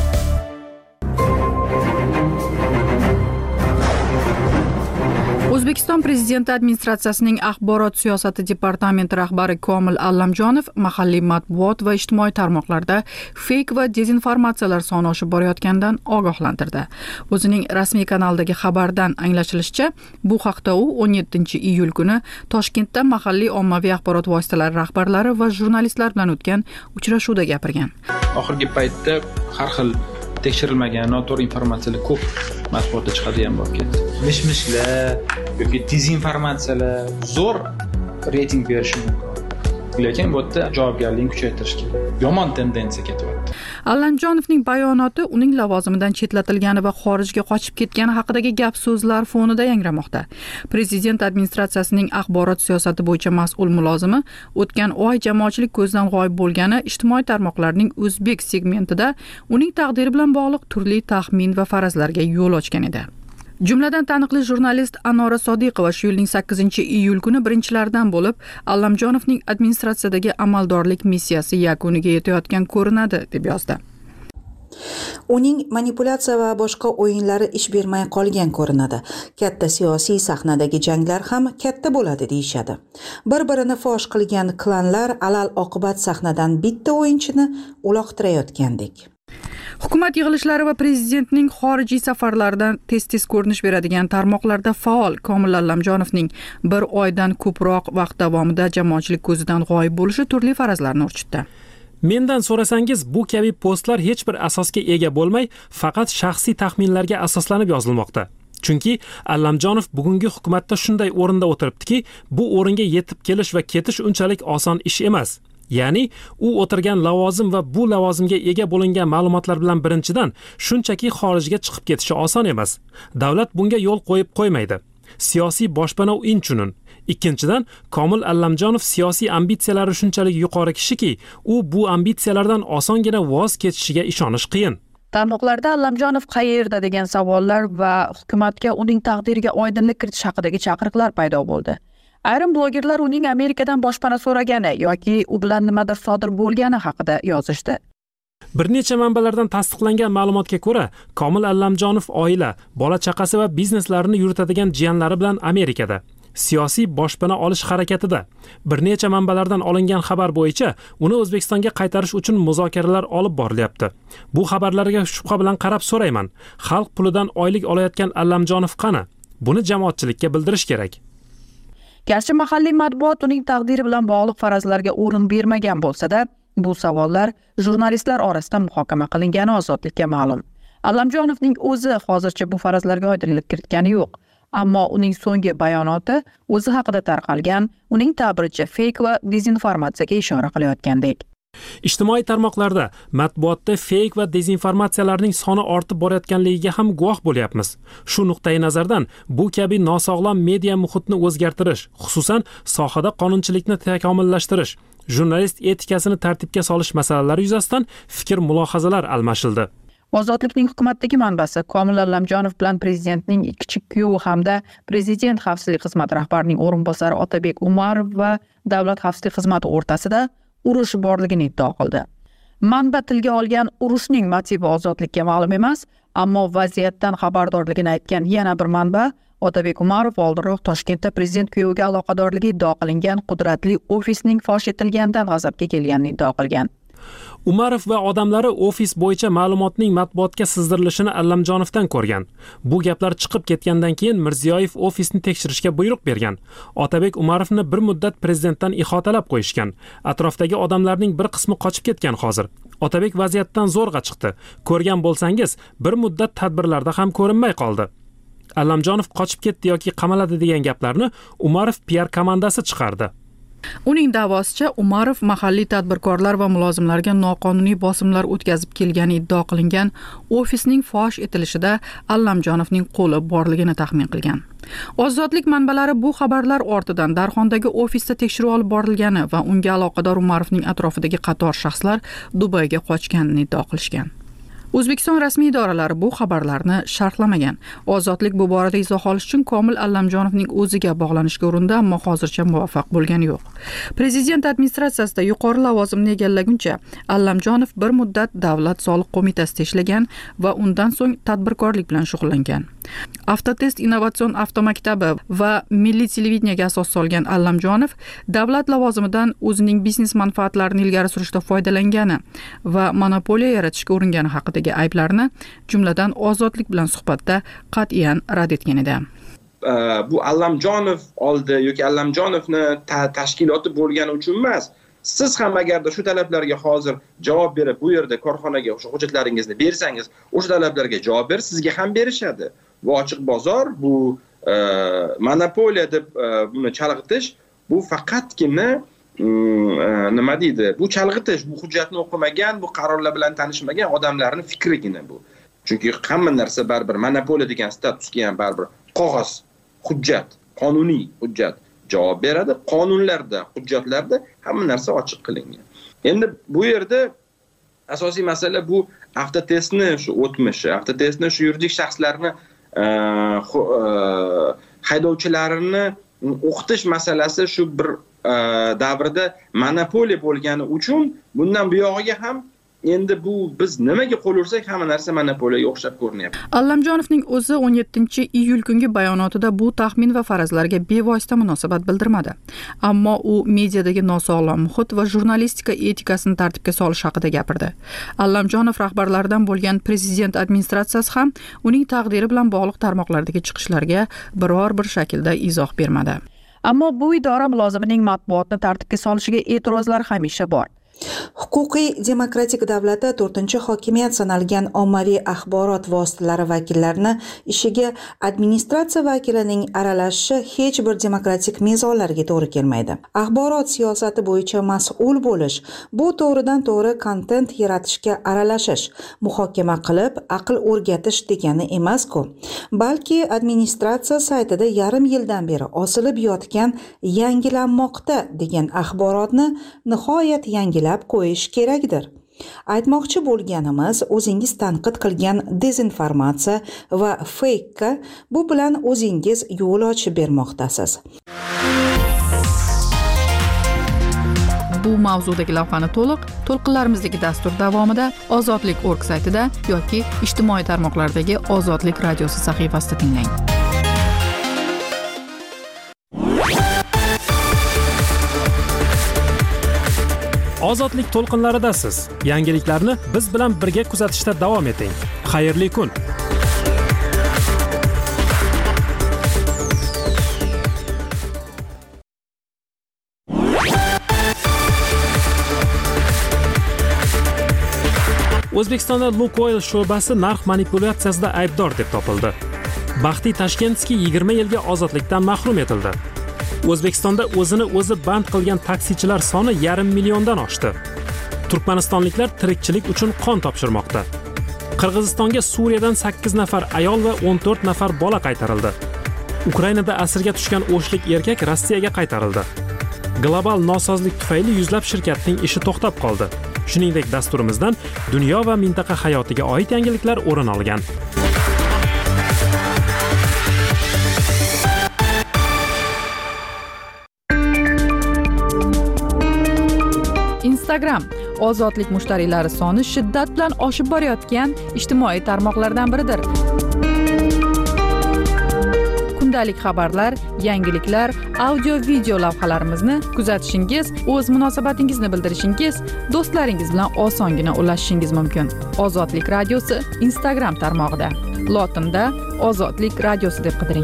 O'zbekiston Prezidenti administratsiyasining axborot siyosati departamenti rahbari Komil Allamjonov mahalliy matbuot va ijtimoiy tarmoqlarda fake va dezinformatsiyalar soni oshib borayotganidan ogohlantirdi. O'zining rasmiy kanalidagi xabardan anglashilishicha, bu haqda u o'n yettinchi iyul kuni Toshkentda mahalliy ommaviy axborot vositalari rahbarlari va jurnalistlar bilan o'tgan uchrashuvda gapirgan. Oxirgi paytda har xil tekshirilmagan noto'g'ri informatsiyalar ko'p matbuotda chiqadigan bo'lib ketdi. Mish-mishlar yoki dezinformatsiyalar zo'r reyting berishi mumkin. Lekin bu yerda javobgarlikni kuchaytirish kerak. Yomon tendensiya ketyapti. Allamjonovning bayonoti uning lavozimidan chetlatilgani va xorijga qochib ketgani haqidagi gap so'zlar fonida yangramoqda. Prezident administratsiyasining axborot siyosati bo'yicha mas'ul mulozimi o'tgan oy jamoatchilik ko'zdan g'oyib bo'lgani ijtimoiy tarmoqlarning o'zbek segmentida uning taqdiri bilan bog'liq turli taxmin va farazlarga yo'l ochgan edi. Jumladan taniqli jurnalist Anora Sodiqova shu yilning sakkizinchi iyul kuni birinchilardan bo'lib Allamjonovning administratsiyadagi amaldorlik missiyasi yakuniga yetayotgan ko'rinadi deb yozdi. Uning manipulyatsiya va boshqa o'yinlari ish bermay qolgan ko'rinadi. Katta siyosiy sahnadagi janglar ham katta bo'ladi deyshadi. Bir-birini fosh qilgan klanlar alal oqibat sahnadan bitta o'yinchini uloqtirayotgandek. Hukumat yig'ilishlari va prezidentning xorijiy safarlaridan tez-tez ko'rinish beradigan tarmoqlarda faol Komil Allamjonovning bir oydan ko'proq vaqt davomida jamoatchilik ko'zidan g'oyib bo'lishi turli farazlarni urchitdi. Mendan so'rasangiz, bu kabi postlar hech bir asosga ega bo'lmay, faqat shaxsiy taxminlarga asoslanib yozilmoqda. Chunki Allamjonov bugungi hukumatda shunday o'rinda o'tiribdiki, bu o'ringa yetib kelish va ketish unchalik oson ish emas. Ya'ni u o'tirgan lavozim va bu lavozimga ega bo'lingan ma'lumotlar bilan birinchidan shunchaki xorijga chiqib ketishi oson emas. Davlat bunga yo'l qo'yib qo'ymaydi. Siyosiy boshpana u inchunun. Ikkinchidan, Komil Allamjonov siyosiy ambitsiyalari shunchalik yuqori kishiki, u bu ambitsiyalardan osongina voz kechishiga ishonish qiyin. Tarmoqlarda Allamjonov qayerda degan savollar va hukumatga uning taqdiriga oydinlik kiritish haqidagi chaqiriqlar paydo bo'ldi. Ayrim blogerlar uning Amerikadan boshpana so'ragani yoki u bilan nimadir sodir bo'lgani haqida yozishdi. Bir necha manbalardan tasdiqlangan ma'lumotga ko'ra, Komil Allamjonov oila, bola chaqasi va bizneslarini yuritadigan jiyanlari bilan Amerikada. siyosiy boshpana olish harakatida. Bir necha manbalardan olingan xabar bo'yicha uni O'zbekistonga qaytarish uchun muzokaralar olib borilyapti. Bu xabarlarga shubha bilan qarab so'rayman. Xalq pulidan oylik olayotgan Allamjonov qani? Buni jamoatchilikka bildirish kerak. Garchi mahalliy matbuot uning taqdiri bilan bog'liq farazlarga o'rin bermagan bo'lsa-da, bu savollar jurnalistlar orasida muhokama qilingani ozodlikka ma'lum. Allamjonovning o'zi hozircha bu farazlarga oydinlik kiritgani yo'q. Ammo uning so'nggi bayonoti o'zi haqida tarqalgan, uning ta'biricha fake va dezinformatsiyaga ishora qilayotgandek. Ijtimoiy tarmoqlarda matbuotda fake va dezinformatsiyalarning soni ortib borayotganligiga ham guvoh bo'lyapmiz. Shu nuqtai nazardan bu kabi nosog'lom media muhitni o'zgartirish, xususan sohada qonunchilikni takomillashtirish, jurnalist etikasini tartibga solish masalalari yuzasidan fikr-mulohazalar almashildi. Ozodlikning hukumatdagi manbasi Komil Allamjonov bilan prezidentning kichik kuyovi hamda prezident xavfsizlik xizmati rahbarining o'rinbosari Otabek Umarov va davlat xavfsizlik xizmati o'rtasida urush borligini iddao qildi. Manba tilga olgan urushning motivi ozodlikka ma'lum emas, ammo vaziyatdan xabardorligini aytgan yana bir manba Otabek Umarov oldinroq Toshkentda prezident kuyoviga aloqadorligi iddao qilingan qudratli ofisning fosh etilganidan g'azabga kelganini iddao qilgan. Umarov va odamlari ofis bo'yicha ma'lumotning matbuotga sizdirilishini Allamjonovdan ko'rgan. Bu gaplar chiqib ketgandan keyin Mirziyoyev ofisni tekshirishga buyruq bergan. Otabek Umarovni bir muddat prezidentdan ihotalab qo'yishgan. Atrofdagi odamlarning bir qismi qochib ketgan hozir. Otabek vaziyatdan zo'rg'a chiqdi. Ko'rgan bo'lsangiz, bir muddat tadbirlarda ham ko'rinmay qoldi. Allamjonov qochib ketdi yoki qamaladi degan gaplarni Umarov P R komandasi chiqardi. Uning da'vosicha Umarov mahalliy tadbirkorlar va mulozimlarga noqonuniy bosimlar o'tkazib kelgani iddao qilingan ofisning fosh etilishida Allamjonovning qo'li borligini taxmin qilgan. Ozodlik manbalari bu xabarlar ortidan Darxondagi ofisda tekshiruv olib borilgani va unga aloqador Umarovning atrofidagi qator shaxslar Dubayga qochganini iddao qilishgan. O'zbekiston rasmiy idoralari bu xabarlarni sharhlamagan. Ozodlik bu borada izoh olish uchun Komil Allamjonovning o'ziga bog'lanishga urindi, ammo hozircha muvaffaq bo'lgani yo'q. Prezident administratsiyasida yuqori lavozimni egallaguncha Allamjonov bir muddat Davlat soliq qo'mitasida ishlagan va undan so'ng tadbirkorlik bilan shug'ullangan. Avtotest innovatsion avtomaktabi va milliy televideniyaga asos solgan Allamjonov davlat lavozimidan o'zining biznes manfaatlarini ilgari surishda foydalangani va monopoliya yaratishga uringani haqidagi ayblarni, jumladan ozodlik bilan suhbatda qat'iyan rad etgan edi. Bu Allamjonov oldi yoki Allamjonovni tashkiloti bo'lgani uchun emas. Siz ham agarda shu talablarga hozir javob berib, bu yerda korxonaga o'sha hujjatlaringizni bersangiz, o'sha talablarga javob berib, sizga ham berishadi. Bu ochiq bozor, bu e, monopoliya deb e, buni chalg'itish, bu faqatgina e, nima deydi? Bu chalg'itish, bu hujjatni o'qimagan, bu qarorlar bilan tanishmagan odamlarning fikrigina bu. Chunki hamma narsa baribir monopoliya degan statusga ham baribir qog'oz, hujjat, qonuniy hujjat javob beradi. Qonunlarda, hujjatlarda hamma narsa ochiq qilingan. Endi bu yerda asosiy masala bu avtotestni shu o'tmishi, avtotestni shu yuridik shaxslarni haydovchilarini o'qitish masalasi shu bir davrda monopoliya bo'lgani uchun bundan bu yog'iga ham endi bu biz nimaga qo'l ursak hamma narsa monopoliyaga o'xshab ko'rinyapti. Allamjonovning o'zi o'n yettinchi iyul kungi bayonotida bu taxmin va farazlarga bevosita munosabat bildirmadi. Ammo u mediadagi nosog'lom muhit va jurnalistika etikasini tartibga solish haqida gapirdi. Allamjonov rahbarlaridan bo'lgan prezident administratsiyasi ham uning taqdiri bilan bog'liq tarmoqlardagi chiqishlarga biror bir shaklda izoh bermadi. Ammo bu idora mulozimining matbuotni tartibga solishiga e'tirozlar hamisha bor. Huquqiy demokratik davlatda to'rtinchi hokimiyat sanalgan ommaviy axborot vositalari vakillarini ishiga administratsiya vakilining aralashishi hech bir demokratik mezonlarga to'g'ri kelmaydi. Axborot siyosati bo'yicha mas'ul bo'lish bu to'g'ridan to'g'ri kontent yaratishga aralashish, muhokama qilib aql o'rgatish degani emas-ku. Balki administratsiya saytida yarim yildan beri osilib yotgan yangilanmoqda degan axborotni nihoyat yangilab qo'yish kerakdir. Aytmoqchi bo'lganimiz, o'zingiz tanqid qilgan dezinformatsiya va fake bu bilan o'zingiz yo'l ochib bermoqdasiz. Bu mavzudagi lavhani to'liq to'lqinlarimizdagi dastur davomida ozodlik точка org saytida yoki ijtimoiy tarmoqlardagi Ozodlik radiosi sahifasida tinglang. Ozodlik to'lqinlaridasiz. Yangiliklarni biz bilan birga kuzatishda davom eting. Xayrli kun. O'zbekistonda Lukoil sho'basi narx manipulyatsiyasida aybdor deb topildi. Baxtiy Tashkentskiy yigirma yilga ozodlikdan mahrum etildi. O'zbekistonda o'zini o'zi band qilgan taksichilar soni yarim milliondan oshdi. Turkmanistonliklar tirikchilik uchun qon topshirmoqda. Qirg'izistonga Suriyadan sakkiz nafar ayol va o'n to'rt nafar bola qaytarildi. Ukrainada asirga tushgan o'shlik erkak Rossiyaga qaytarildi. Global nosozlik tufayli yuzlab shirkatning ishi to'xtab qoldi. Shuningdek, dasturimizdan dunyo va mintaqa hayotiga oid yangiliklar o'rin olgan. Instagram ozodlik mushtariylari soni shiddat bilan oshib borayotgan ijtimoiy tarmoqlardan biridir. Kundalik xabarlar, yangiliklar, audio video lavhalarimizni kuzatishingiz, o'z munosabatingizni bildirishingiz, do'stlaringiz bilan osongina ulashishingiz mumkin. Ozodlik radiosi Instagram tarmog'ida. Lotinda Ozodlik radiosi deb qidiring.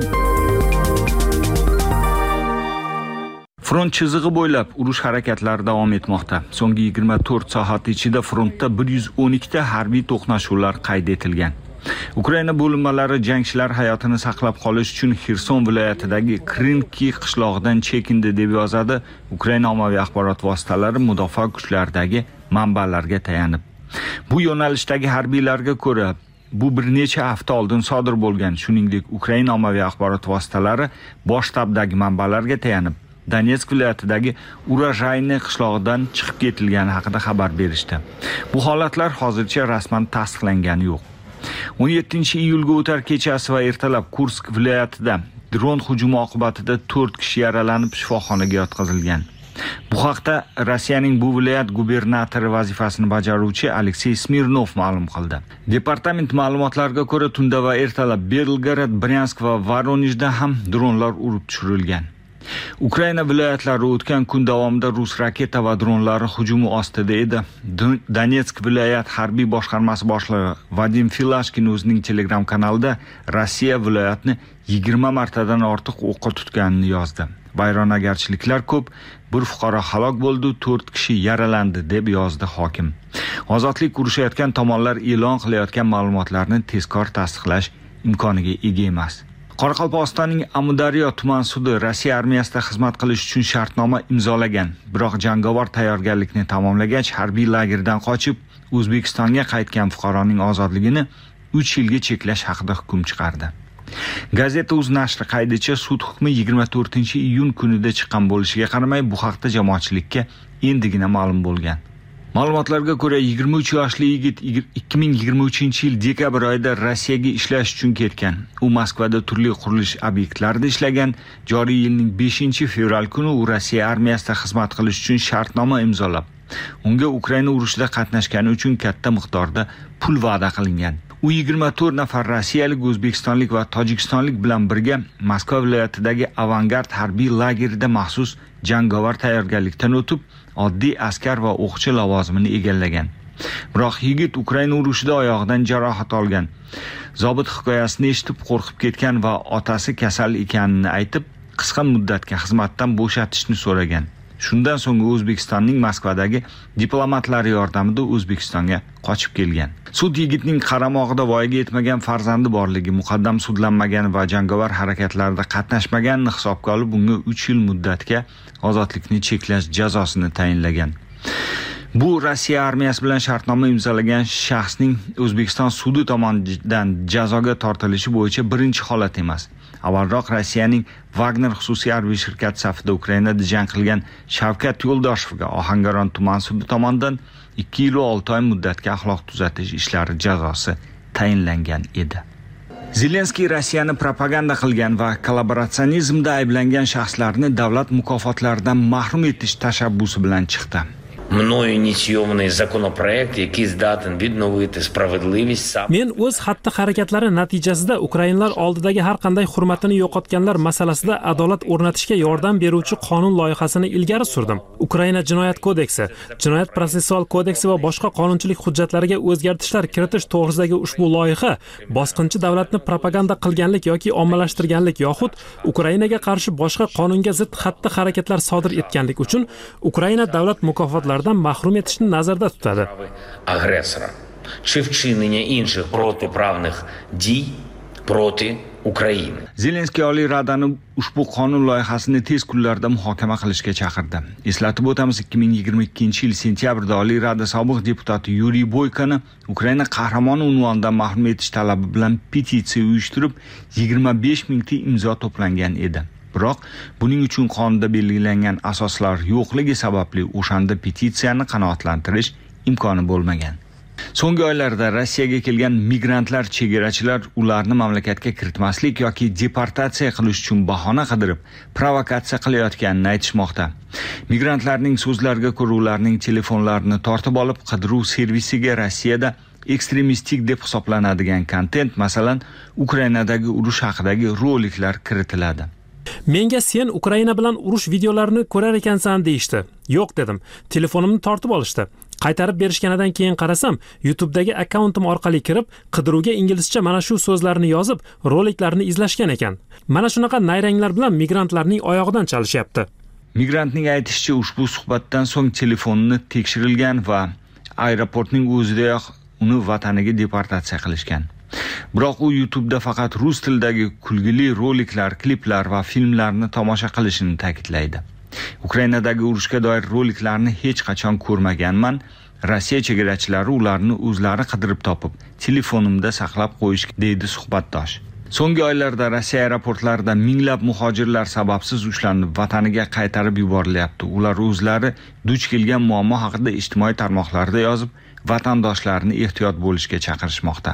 Front chizig'i bo'ylab urush harakatlari davom etmoqda. So'nggi yigirma to'rt soat ichida frontda bir yuz o'n ikkita harbiy to'qnashuvlar qayd etilgan. Ukraina bo'linmalari jangchilar hayotini saqlab qolish uchun Xerson viloyatidagi Krinki qishlog'idan chekindi deb yozadi Ukraina ommaviy axborot vositalari mudofaa kuchlaridagi manbalarga tayanib. Bu yo'nalishdagi harbiylarga ko'ra, bu bir necha hafta oldin sodir bo'lgan. Shuningdek, Ukraina ommaviy axborot vositalari bosh shtabdagi manbalarga tayanib Donetsk viloyatidagi Urajayni qishlog'idan chiqib ketilgani haqida xabar berishdi. Bu holatlar hozircha rasman tasdiqlangani yo'q. o'n yettinchi iyulga o'tar kechasi va ertalab Kursk viloyatida dron hujumi oqibatida to'rt kishi yaralanib shifoxonaga yotqizilgan. Bu haqda Rossiyaning bu viloyat gubernatori vazifasini bajaruvchi Aleksey Smirnov ma'lum qildi. Departament ma'lumotlariga ko'ra, tunda va ertalab Belgorod, Bryansk va Voronejda ham dronlar urib tushirilgan. Ukraina viloyatlari o'tgan kun davomida rus raketa va dronlari hujumi ostida edi. Donetsk viloyat harbiy boshqarmasi boshlig'i Vadim Filashkin o'zining Telegram kanalida Rossiya viloyatni yigirma martadan ortiq o'qqa tutganini yozdi. Vayronagarchiliklar ko'p, bir fuqaro halok bo'ldi, to'rt kishi yaralandi deb yozdi hokim. Ozodlik urushayotgan tomonlar e'lon qilayotgan ma'lumotlarni tezkor tasdiqlash imkoniga ega emas. Qoraqalpog'istonning Amudaryo tuman sudi Rossiya armiyasida xizmat qilish uchun shartnoma imzolagan. Biroq jangovar tayyorgarlikni tamomlagach, harbiy lagerdan qochib, O'zbekistonga qaytgan fuqaroning ozodligini uch yilga cheklash haqida hukm chiqardi. Gazeta.uz nashri qaydicha, sud hukmi yigirma to'rtinchi iyun kunida chiqqan bo'lishiga qaramay, bu haqda jamoatchilikka endigina ma'lum bo'lgan. Ma'lumotlarga ko'ra, yigirma uch yoshli yigit ikki ming yigirma uchinchi yil dekabr oyida Rossiyaga ishlash uchun ketgan. U Moskvada turli qurilish obyektlarida ishlagan. Joriy yilning beshinchi fevral kuni u Rossiya armiyasida xizmat qilish uchun shartnoma imzolab, unga Ukraina urushida qatnashgani uchun katta miqdorda pul va'da qilingan. U yigirma to'rt nafar rossiyalik, o'zbekistonlik va tojikistonlik bilan birga Moskva viloyatidagi Avangard harbiy lagerida maxsus jangovar tayyorgarlikdan o'tib, oddiy askar va o'qchi lavozimini egallagan. Biroq yigit Ukraina urushida oyog'idan jarohat olgan. Zobit hikoyasini eshitib qo'rqib ketgan va otasi kasal ekanini aytib, qisqa muddatga xizmatdan bo'shatishni so'ragan. Shundan so'ng O'zbekistonning Moskvadagi diplomatlari yordamida O'zbekistonga qochib kelgan. Sud yigitning qaramog'ida voyaga yetmagan farzandi borligi, muqaddam sudlanmagan va jangovar harakatlarda qatnashmaganini hisobga olib, unga uch yil muddatga ozodlikni cheklash jazosini tayinlagan. Bu Rossiya armiyasi bilan shartnoma imzolagan shaxsning O'zbekiston sudi tomonidan jazoga tortilishi bo'yicha birinchi holat emas. Avvalroq Rossiyaning Wagner xususiy harbiy shirkati safida Ukrainada jang qilgan Shavkat Yo'ldoshevga Ohangaron tuman sudi tomonidan ikki yil va olti oy muddatga axloq tuzatish ishlari jazosi tayinlangan edi. Zelenskiy Rossiyani propaganda qilgan va kollaboratsionizmda ayblangan shaxslarni davlat mukofotlaridan mahrum etish tashabbusi bilan chiqdi. мною ініційований законопроект, який здатен відновити справедливість. Men o'z xatti-harakatlari natijasida Ukrainalar oldidagi har qanday hurmatini yo'qotganlar masalasida adolat o'rnatishga yordam beruvchi qonun loyihasini ilgari surdim. Ukraina Jinoyat kodeksi, Jinoyat protsessual kodeksi va boshqa qonunchilik hujjatlariga o'zgartishlar kiritish to'g'risidagi ushbu loyiha bosqinchi davlatni propaganda qilganlik yoki ommalashtirganlik yoxud Ukrainaga qarshi boshqa qonunga zid xatti-harakatlar sodir etganlik uchun Ukraina davlat mukofotlaridan mahrum etishni nazarda tutadi. Агресора чи вчинення інших протиправних дій проти України. Zelenskiy Oliy Radani ushbu qonun loyihasini tez kunlarda muhokama qilishga chaqirdi. Eslatib o'tamiz, ikki ming yigirma ikkinchi yil sentyabrda Oliy Rada sobiq deputati Yuriy Boykani Ukraina qahramoni unvonidan mahrum etish talabi bilan petitsiya uyushtirib, yigirma besh mingta imzo to'plangan edi. Biroq buning uchun qonunda belgilangan asoslar yo'qligi sababli o'shanda petitsiyani qanoatlantirish imkoni bo'lmagan. So'nggi oylarda Rossiyaga kelgan migrantlar chegarachilar ularni mamlakatga kiritmaslik yoki deportatsiya qilish uchun bahona qidirib, provokatsiya qilayotganini aytishmoqda. Migrantlarning so'zlariga ko'ra, ularning telefonlarini tortib olib, qidiruv servisiga Rossiyada ekstremistik deb hisoblanadigan kontent, masalan, Ukrainadagi urush haqidagi roliklar kiritiladi. Menga sen Ukraina bilan urush videolarini ko'rar ekansan deyishdi. Yo'q dedim. Telefonimni tortib olishdi. Qaytarib berishganidan keyin qarasam, YouTube'dagi akkauntim orqali kirib, qidiruvga inglizcha mana shu so'zlarni yozib, roliklarni izlashgan ekan. Mana shunaqa nayranglar bilan migrantlarning oyog'idan chalishyapti. Migrantning aytishicha, ushbu suhbatdan so'ng telefonini tekshirilgan va aeroportning o'zidayoq uni vataniga deportatsiya qilishgan. Biroq u YouTube'da faqat rus tilidagi kulgili roliklar, kliplar va filmlarni tomosha qilishini ta'kidlaydi. Ukrainadagi urushga doir roliklarni hech qachon ko'rmaganman. Rossiya chegarachilari ularni o'zlari qidirib topib, telefonimda saqlab qo'yish, deydi suhbatdosh. So'nggi oylarda Rossiya aeroportlarida minglab muhojirlar sababsiz ushlanib, vataniga qaytarib yuborilyapti. Ular o'zlari duch kelgan muammo haqida ijtimoiy tarmoqlarda yozib, vatandoshlarini ehtiyot bo'lishga chaqirishmoqda.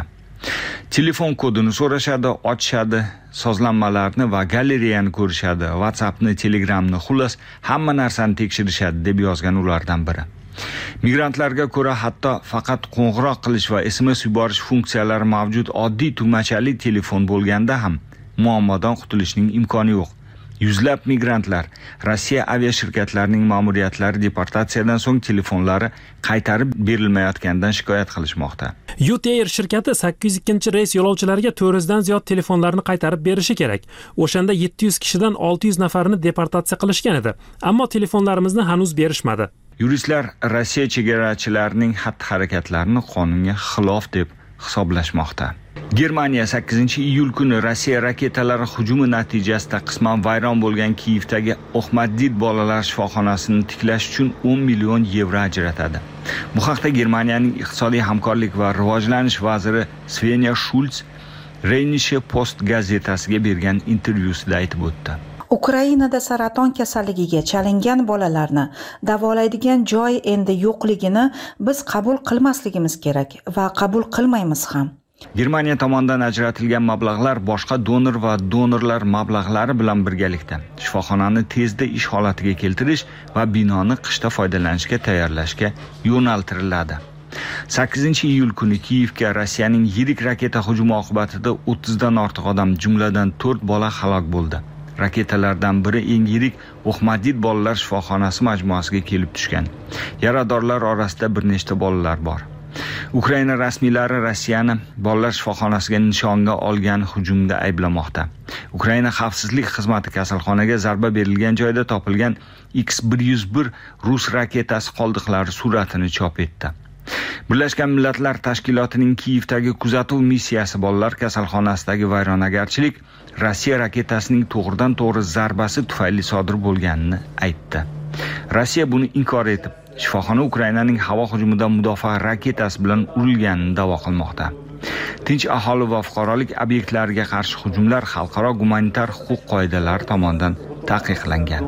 Telefon kodini so'rashadi, ochishadi, sozlanmalarni va galereyani ko'rishadi, WhatsAppni, Telegramni, xullas hamma narsani tekshirishadi, deb yozgan ulardan biri. Migrantlarga ko'ra, hatto faqat qo'ng'iroq qilish va S M S yuborish funksiyalari mavjud oddiy tugmachali telefon bo'lganda ham muammodan qutulishning imkoni yo'q. Yuzlab migrantlar Rossiya aviashirkatlarining ma'muriyatlari deportatsiyadan so'ng telefonlari qaytarib berilmayotganidan shikoyat qilishmoqda. U T Air shirkati sakkiz yuz ikkinchi reys yo'lovchilariga to'rt yuz dan ziyod telefonlarni qaytarib berishi kerak. O'shanda yetti yuz kishidan olti yuz nafarini deportatsiya qilishgan edi, ammo telefonlarimizni hanuz berishmadi. Yuristlar Rossiya chegarachilarining xatti-harakatlarini qonunga xilof deb hisoblashmoqda. Germaniya sakkizinchi iyul kuni Rossiya raketalari hujumi natijasida qisman vayron bo'lgan Kiyevdagi Ahmadid bolalar shifoxonasini tiklash uchun o'n million yevro ajratadi. Bu haqda Germaniyaning iqtisodiy hamkorlik va rivojlanish vaziri Svenja Schulz Rheinische Post gazetasiga bergan intervyusida aytib o'tdi. Ukrainada saraton kasalligiga chalingan bolalarni davolaydigan joy endi yo'qligini biz qabul qilmasligimiz kerak va qabul qilmaymiz ham. Germaniya tomonidan ajratilgan mablag'lar boshqa donor va donorlar mablag'lari bilan birgalikda shifoxonani tezda ish holatiga keltirish va binoni qishda foydalanishga tayyorlashga yo'naltiriladi. sakkizinchi iyul kuni Kiyevga Rossiyaning yirik raketa hujumi oqibatida o'ttizdan ortiq odam, jumladan to'rt bola halok bo'ldi. Raketalardan biri eng yirik Ahmadid bolalar shifoxonasi majmuasiga kelib tushgan. Yaradorlar orasida bir nechta bolalar bor. Ukraina rasmiylari Rossiyani bolalar shifoxonasiga nishonga olgan hujumda ayblamoqda. Ukraina xavfsizlik xizmati kasalxonaga zarba berilgan joyda topilgan X bir yuz bir rus raketasi qoldiqlari suratini chop etdi. Birlashgan Millatlar Tashkilotining Kiyevdagi kuzatuv missiyasi bolalar kasalxonasidagi vayronagarchilik Rossiya raketasining to'g'ridan-to'g'ri zarbasi tufayli sodir bo'lganini aytdi. Rossiya buni inkor etib, shifoxona Ukrainaning havo hujumidan mudofaa raketasi bilan urilganini da'vo qilmoqda. Tinch aholi va fuqarolik obyektlariga qarshi hujumlar xalqaro gumanitar huquq qoidalari tomonidan taqiqlangan.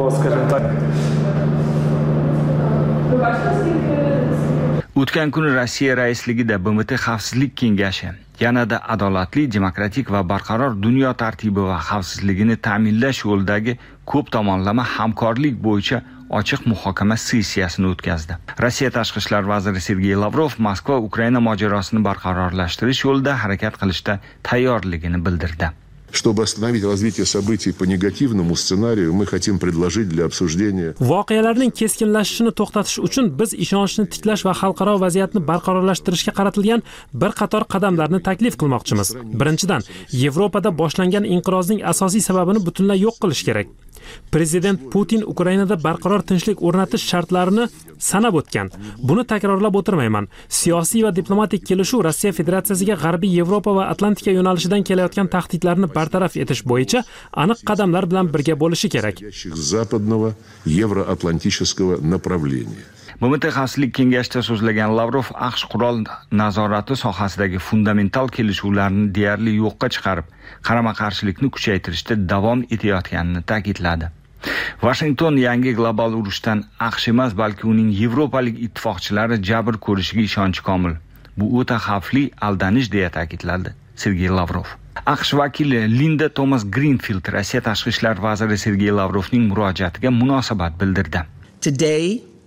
O'tgan kuni Rossiya raisligida B M T Xavfsizlik kengashi yanada adolatli, demokratik va barqaror dunyo tartibi va xavfsizligini ta'minlash yo'lidagi ko'p tomonlama hamkorlik bo'yicha ochiq muhokama sessiyasini o'tkazdi. Rossiya tashqi ishlar vaziri Sergey Lavrov Moskva Ukraina mojarosini barqarorlashtirish yo'lida harakat qilishda tayyorligini bildirdi. Чтобы остановить развитие событий по негативному сценарию, мы хотим предложить для обсуждения. Voqealarning keskinlashishini to'xtatish uchun biz ishonchni tiklash va xalqaro vaziyatni barqarorlashtirishga qaratilgan bir qator qadamlarni taklif qilmoqchimiz. Birinchidan, Yevropada boshlangan inqirozning asosiy sababini butunlay yo'q qilish kerak. Prezident Putin Ukrainada barqaror tinchlik o'rnatish shartlarini sanab o'tgan. Buni takrorlab o'tirmayman. Siyosiy va diplomatik kelishuv Rossiya Federatsiyasiga G'arbiy Yevropa va Atlantika yo'nalishidan kelayotgan tahdidlarni bartaraf etish bo'yicha aniq qadamlar bilan birga bo'lishi kerak. Западного евроатлантического направления. B M T Xavfsizlik kengashida so'zlagan Lavrov AQSh qurol nazorati sohasidagi fundamental kelishuvlarni deyarli yo'qqa chiqarib, qarama-qarshilikni kuchaytirishda davom etayotganini ta'kidladi. Washington yangi global urushdan AQSh emas, balki uning yevropalik ittifoqchilari jabr ko'rishiga ishonchi komil. Bu o'ta xavfli aldanish deya ta'kidladi Sergey Lavrov. AQSh vakili Linda Thomas Greenfield Rossiya tashqi ishlar vaziri Sergey Lavrovning murojaatiga munosabat bildirdi. Today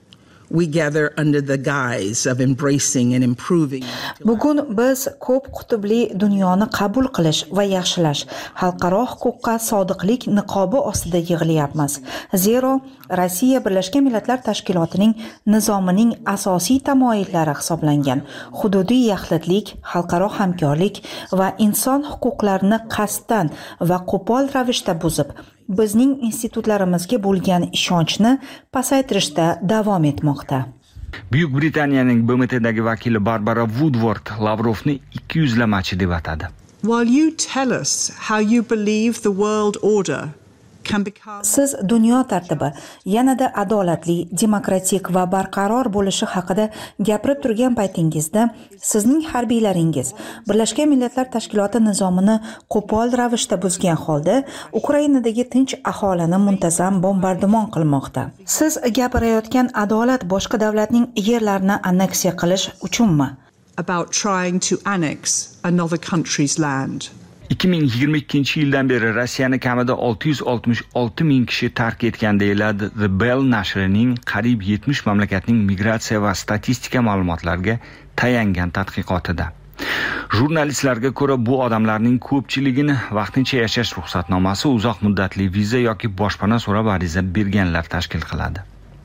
we gather under the guise of embracing and improving. Bugun biz ko'p qutbli dunyoni qabul qilish va yaxshilash, xalqaro huquqqa sodiqlik niqobi ostida yig'ilyapmiz. Zero Rossiya Birlashgan Millatlar Tashkilotining nizomining asosiy tamoyillari hisoblangan hududiy yaxlitlik, xalqaro hamkorlik va inson huquqlarini qasddan va qo'pol ravishda buzib, bizning institutlarimizga bo'lgan ishonchni pasaytirishda davom etmoqda. Buyuk Britaniyaning B M Tdagi vakili Barbara Woodward Lavrovni ikki yuzlamachi deb atadi. While you tell us how you believe the world order can become Siz dunyo tartibi yanada adolatli, demokratik va barqaror bo'lishi haqida gapirib turgan paytingizda, sizning harbiylaringiz Birlashgan Millatlar Tashkiloti nizomini qo'pol ravishda buzgan holda Ukrainadagi tinch aholini muntazam bombardimon qilmoqda. Siz gapirayotgan adolat boshqa davlatning yerlarini anneksiya qilish uchunmi? About trying to annex another country's land. ikki ming yigirma ikkinchi yildan beri Rossiyani kamida olti yuz oltmish olti ming kishi tark etgan deyiladi The Bell nashrining qariyb yetmish mamlakatning migratsiya va statistika ma'lumotlariga tayangan tadqiqotida. Jurnalistlarga ko'ra, bu odamlarning ko'pchiligini vaqtincha yashash ruxsatnomasi, uzoq muddatli viza yoki boshpana so'rab ariza berganlar tashkil qiladi.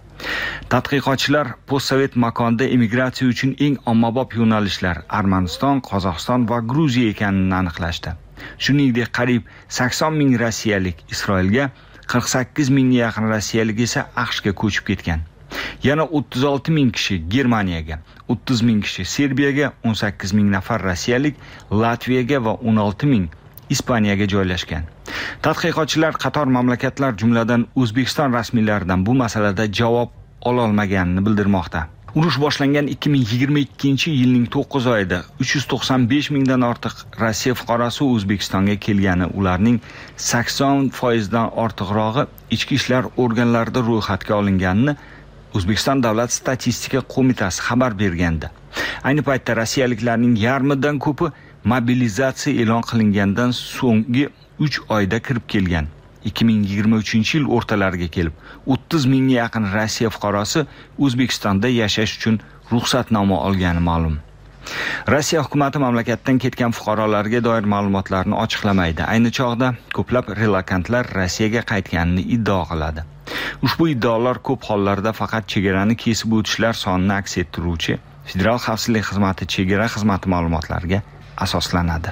Tadqiqotchilar postsovet makonda emigratsiya uchun eng ommabop yo'nalishlar Armaniston, Qozog'iston va Gruziya ekanini aniqlashdi. Shuningdek, qariyb sakson ming rossiyalik Isroilga, qirq sakkiz mingga yaqin rossiyalik esa AQShga ko'chib ketgan. Yana o'ttiz olti ming kishi Germaniyaga, o'ttiz ming kishi Serbiyaga, o'n sakkiz ming nafar rossiyalik Latviyaga va o'n olti ming Ispaniyaga joylashgan. Tadqiqotchilar qator mamlakatlar, jumladan O'zbekiston rasmiylaridan bu masalada javob ola olmaganini bildirmoqda. Urush boshlangan ikki ming yigirma ikkinchi yilning to'qqiz oyida uch yuz to'qson besh mingdan ortiq Rossiya fuqarosi O'zbekistonga kelgani, ularning sakson foiz dan ortiqrog'i ichki ishlar organlarida ro'yxatga olinganini O'zbekiston Davlat statistika qo'mitasi xabar bergandi. Ayni paytda rossiyaliklarning yarmidan ko'pi mobilizatsiya e'lon qilingandan so'nggi uch oyda kirib kelgan. ikki ming yigirma uchinchi yil o'rtalariga kelib, o'ttiz mingga yaqin Rossiya fuqarosi O'zbekistonda yashash uchun ruxsatnoma olgani ma'lum. Rossiya hukumatı mamlakatdan ketgan fuqarolarga doir ma'lumotlarni ochiqlamaydi. Ayni chog'da ko'plab relokantlar Rossiyaga qaytganini iddao qiladi. Ushbu iddaolar ko'p hollarda faqat chegarani kesib o'tishlar sonini aks ettiruvchi Federal xavfsizlik xizmati chegara xizmati ma'lumotlariga asoslanadi.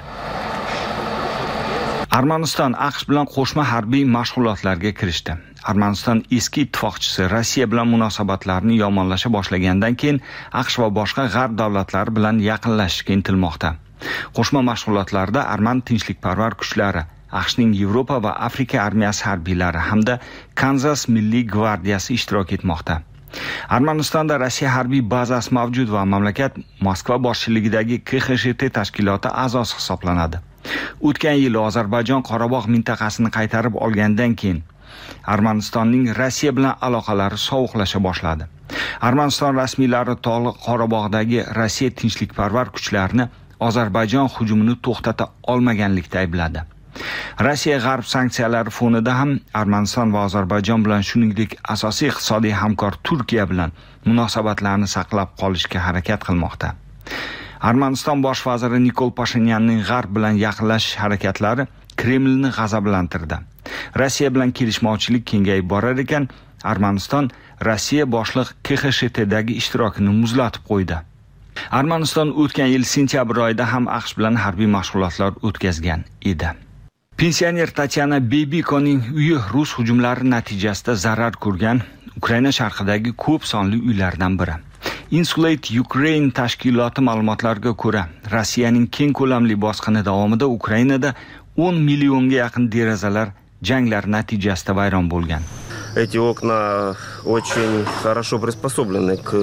Armaniston AQSh bilan qo'shma harbiy mashg'ulotlarga kirishdi. Armaniston eski ittifoqchisi Rossiya bilan munosabatlarni yomonlasha boshlagandan keyin AQSh va boshqa g'arb davlatlari bilan yaqinlashishga intilmoqda. Qo'shma mashg'ulotlarda Arman tinchlikparvar kuchlari, AQShning Yevropa va Afrika armiyasi harbiylari hamda Kanzas Milliy gvardiyasi ishtirok etmoqda. Armanistonda Rossiya harbiy bazasi mavjud va mamlakat Moskva boshchiligidagi K X S T tashkiloti a'zosi hisoblanadi. O'tgan yili Ozarbayjon Qorabog' mintaqasini qaytarib olgandan keyin Armanistonning Rossiya bilan aloqalari sovuqlasha boshladi. Armaniston rasmiylari Tog'li Qorabog'dagi Rossiya tinchlikparvar kuchlarini Ozarbayjon hujumini to'xtata olmaganlikda aybladi. Rossiya g'arb sanksiyalari fonida ham Armaniston va Ozarbayjon bilan, shuningdek asosiy iqtisodiy hamkor Turkiya bilan munosabatlarni saqlab qolishga harakat qilmoqda. Armaniston bosh vaziri Nikol Pashinyanning g'arb bilan yaqinlashish harakatlari Kremlni g'azablantirdi. Rossiya bilan kelishmovchilik kengayib borar ekan, Armaniston Rossiya boshliq K X S T dagi ishtirokini muzlatib qo'ydi. Armaniston o'tgan yil sentyabr oyida ham AQSh bilan harbiy mashg'ulotlar o'tkazgan edi. Pensioner Tatyana Bebikoning uyi rus hujumlari natijasida zarar ko'rgan Ukraina sharqidagi ko'p sonli uylardan biri. Insulate Ukraine tashkiloti ma'lumotlariga ko'ra, Rossiyaning keng ko'lamli bosqini davomida Ukrainada o'n millionga yaqin derazalar janglar natijasida vayron bo'lgan. Эти окна очень хорошо приспособлены к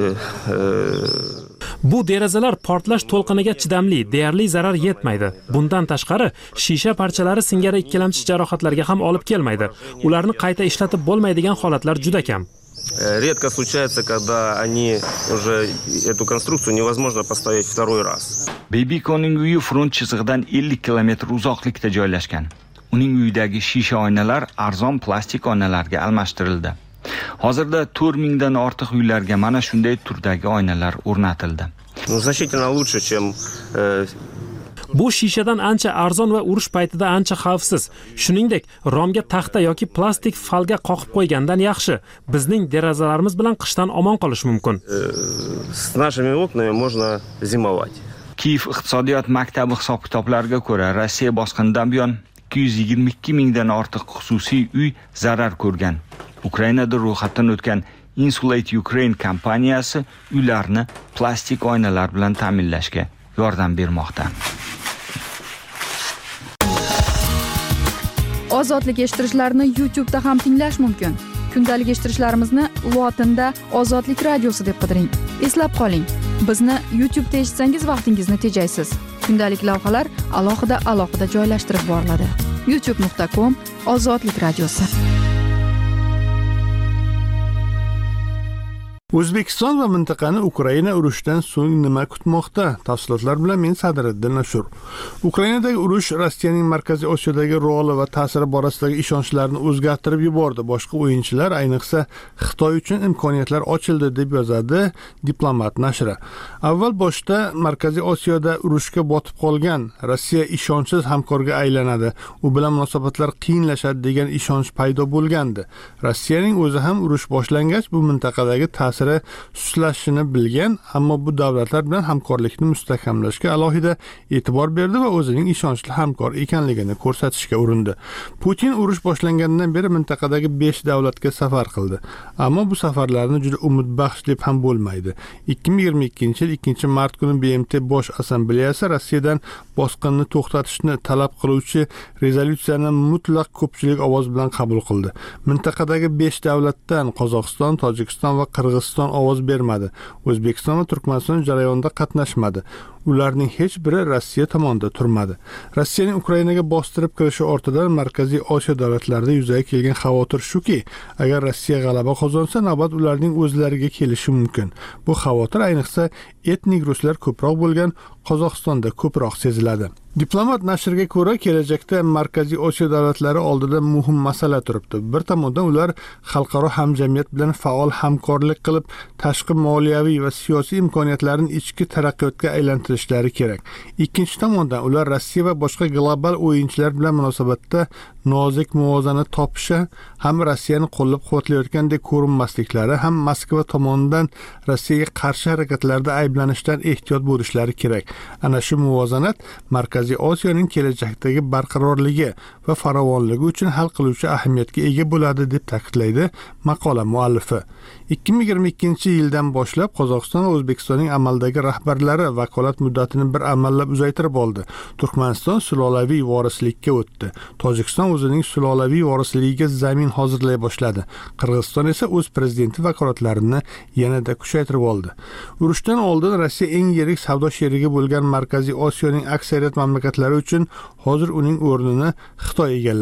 Bu derazalar portlash to'lqiniga chidamli, deyarli zarar yetmaydi. Bundan tashqari, shisha parchalari singari ikkilamchi jarohatlarga ham olib kelmaydi. Ularni qayta ishlatib bo'lmaydigan holatlar juda kam. Редко случается, когда они уже эту конструкцию невозможно поставить второй раз. Bebikoning uyi front chizig'idan ellik kilometr uzoqlikda joylashgan. Uning uyidagi shisha oynalar arzon plastik oynalarga almashtirildi. Hozirda to'rt mingdan ortiq uylarga mana shunday turdagi oynalar o'rnatildi. Значительно лучше, чем Bu shishadan ancha arzon va urush paytida ancha xavfsiz. Shuningdek, romga taxta yoki plastik falga qoqib qo'ygandan yaxshi. Bizning derazalarimiz bilan qishdan omon qolish mumkin. С нашими окнами можно зимовать. Kiyev iqtisodiyot maktabi hisob-kitoblariga ko'ra, Rossiya bosqinidan buyon ikki yuz yigirma ikki mingdan ortiq xususiy uy zarar ko'rgan. Ukrainada ro'yxatdan o'tgan Insulate Ukraine kompaniyasi uylarni plastik oynalar bilan ta'minlashga yordam bermoqda. Ozodlik eshittirishlarni YouTube da ham tinglash mumkin. Kundalik eshittirishlarimizni lotinda Ozodlik radiosi deb qidiring. Eslab qoling, bizni YouTube da eshitsangiz vaqtingizni tejaysiz. Kundalik lavhalar alohida alohida joylashtirib boriladi. youtube nuqta com Ozodlik radiosi. O'zbekiston va mintaqani Ukraina urushidan so'ng nima kutmoqda? Tafsilotlar bilan men Sadriddin Ashur. Ukrainadagi urush Rossiyaning Markaziy Osiyodagi roli va ta'siri borasidagi ishonchlarni o'zgartirib yubordi. Boshqa o'yinchilar, ayniqsa Xitoy uchun imkoniyatlar ochildi deb yozadi Diplomat nashri. Avval boshda Markaziy Osiyoda urushga botib qolgan Rossiya ishonchsiz hamkorga aylanadi, u bilan munosabatlar qiyinlashadi degan ishonch paydo bo'lgandi. Rossiyaning o'zi ham urush boshlangach bu mintaqadagi ta'sir suslashishini bilgan, ammo bu davlatlar bilan hamkorlikni mustahkamlashga alohida e'tibor berdi va o'zining ishonchli hamkor ekanligini ko'rsatishga urindi. Putin urush boshlangandan beri mintaqadagi besh davlatga safar qildi, ammo bu safarlarni juda umidbaxsh deb ham bo'lmaydi. ikki ming yigirma ikkinchi yil ikkinchi mart kuni B M T Bosh assambleyasi Rossiyadan bosqinni to'xtatishni talab qiluvchi rezolyutsiyani mutlaq ko'pchilik ovoz bilan qabul qildi. Mintaqadagi besh davlatdan Qozog'iston, Tojikiston va Qirg'iziston ovoz bermadi. O'zbekiston va Turkmaniston jarayonda qatnashmadi. Ularning hech biri Rossiya tomonida turmadi. Rossiyaning Ukrainaga bostirib kirishi ortidan Markaziy Osiyo davlatlarida yuzaga kelgan xavotir shuki, agar Rossiya g'alaba qozonsa, navbat ularning o'zlariga kelishi mumkin. Bu xavotir ayniqsa etnik ruslar ko'proq bo'lgan Qozog'istonda ko'proq seziladi. Diplomat nashriga ko'ra, kelajakda Markaziy Osiyo davlatlari oldida muhim masala turibdi. Bir tomondan ular xalqaro hamjamiyat bilan faol hamkorlik qilib, tashqi moliyaviy va siyosiy imkoniyatlarni ichki taraqqiyotga aylantirishlari kerak. Ikkinchi tomondan ular Rossiya va boshqa global o'yinchilar bilan munosabatda nozik muvozanat topishi, ham Rossiyani qo'llab-quvvatlayotgandek ko'rinmasliklari, ham Moskva tomonidan Rossiyaga qarshi harakatlarda ayblanishdan ehtiyot bo'lishlari kerak. Ana shu muvozanat Markaziy Osiyoning kelajakdagi barqarorligi va farovonligi uchun hal qiluvchi ahamiyatga ega bo'ladi deb ta'kidlaydi maqola muallifi. ikki ming yigirma ikkinchi yildan boshlab Qozog'iston va O'zbekistonning amaldagi rahbarlari vakolat muddatini bir amallab uzaytirib oldi. Turkmaniston sulolaviy vorislikka o'tdi. Tojikiston o'zining sulolaviy vorisligiga zamin hozirlay boshladi. Qirg'iziston esa o'z prezidenti vakolatlarini yanada kuchaytirib oldi. Urushdan oldin Rossiya eng yirik savdo sherigi bo'lgan Markaziy Osiyoning aksariyat mamlakatlari uchun hozir uning o'rnini Xitoy egalladi.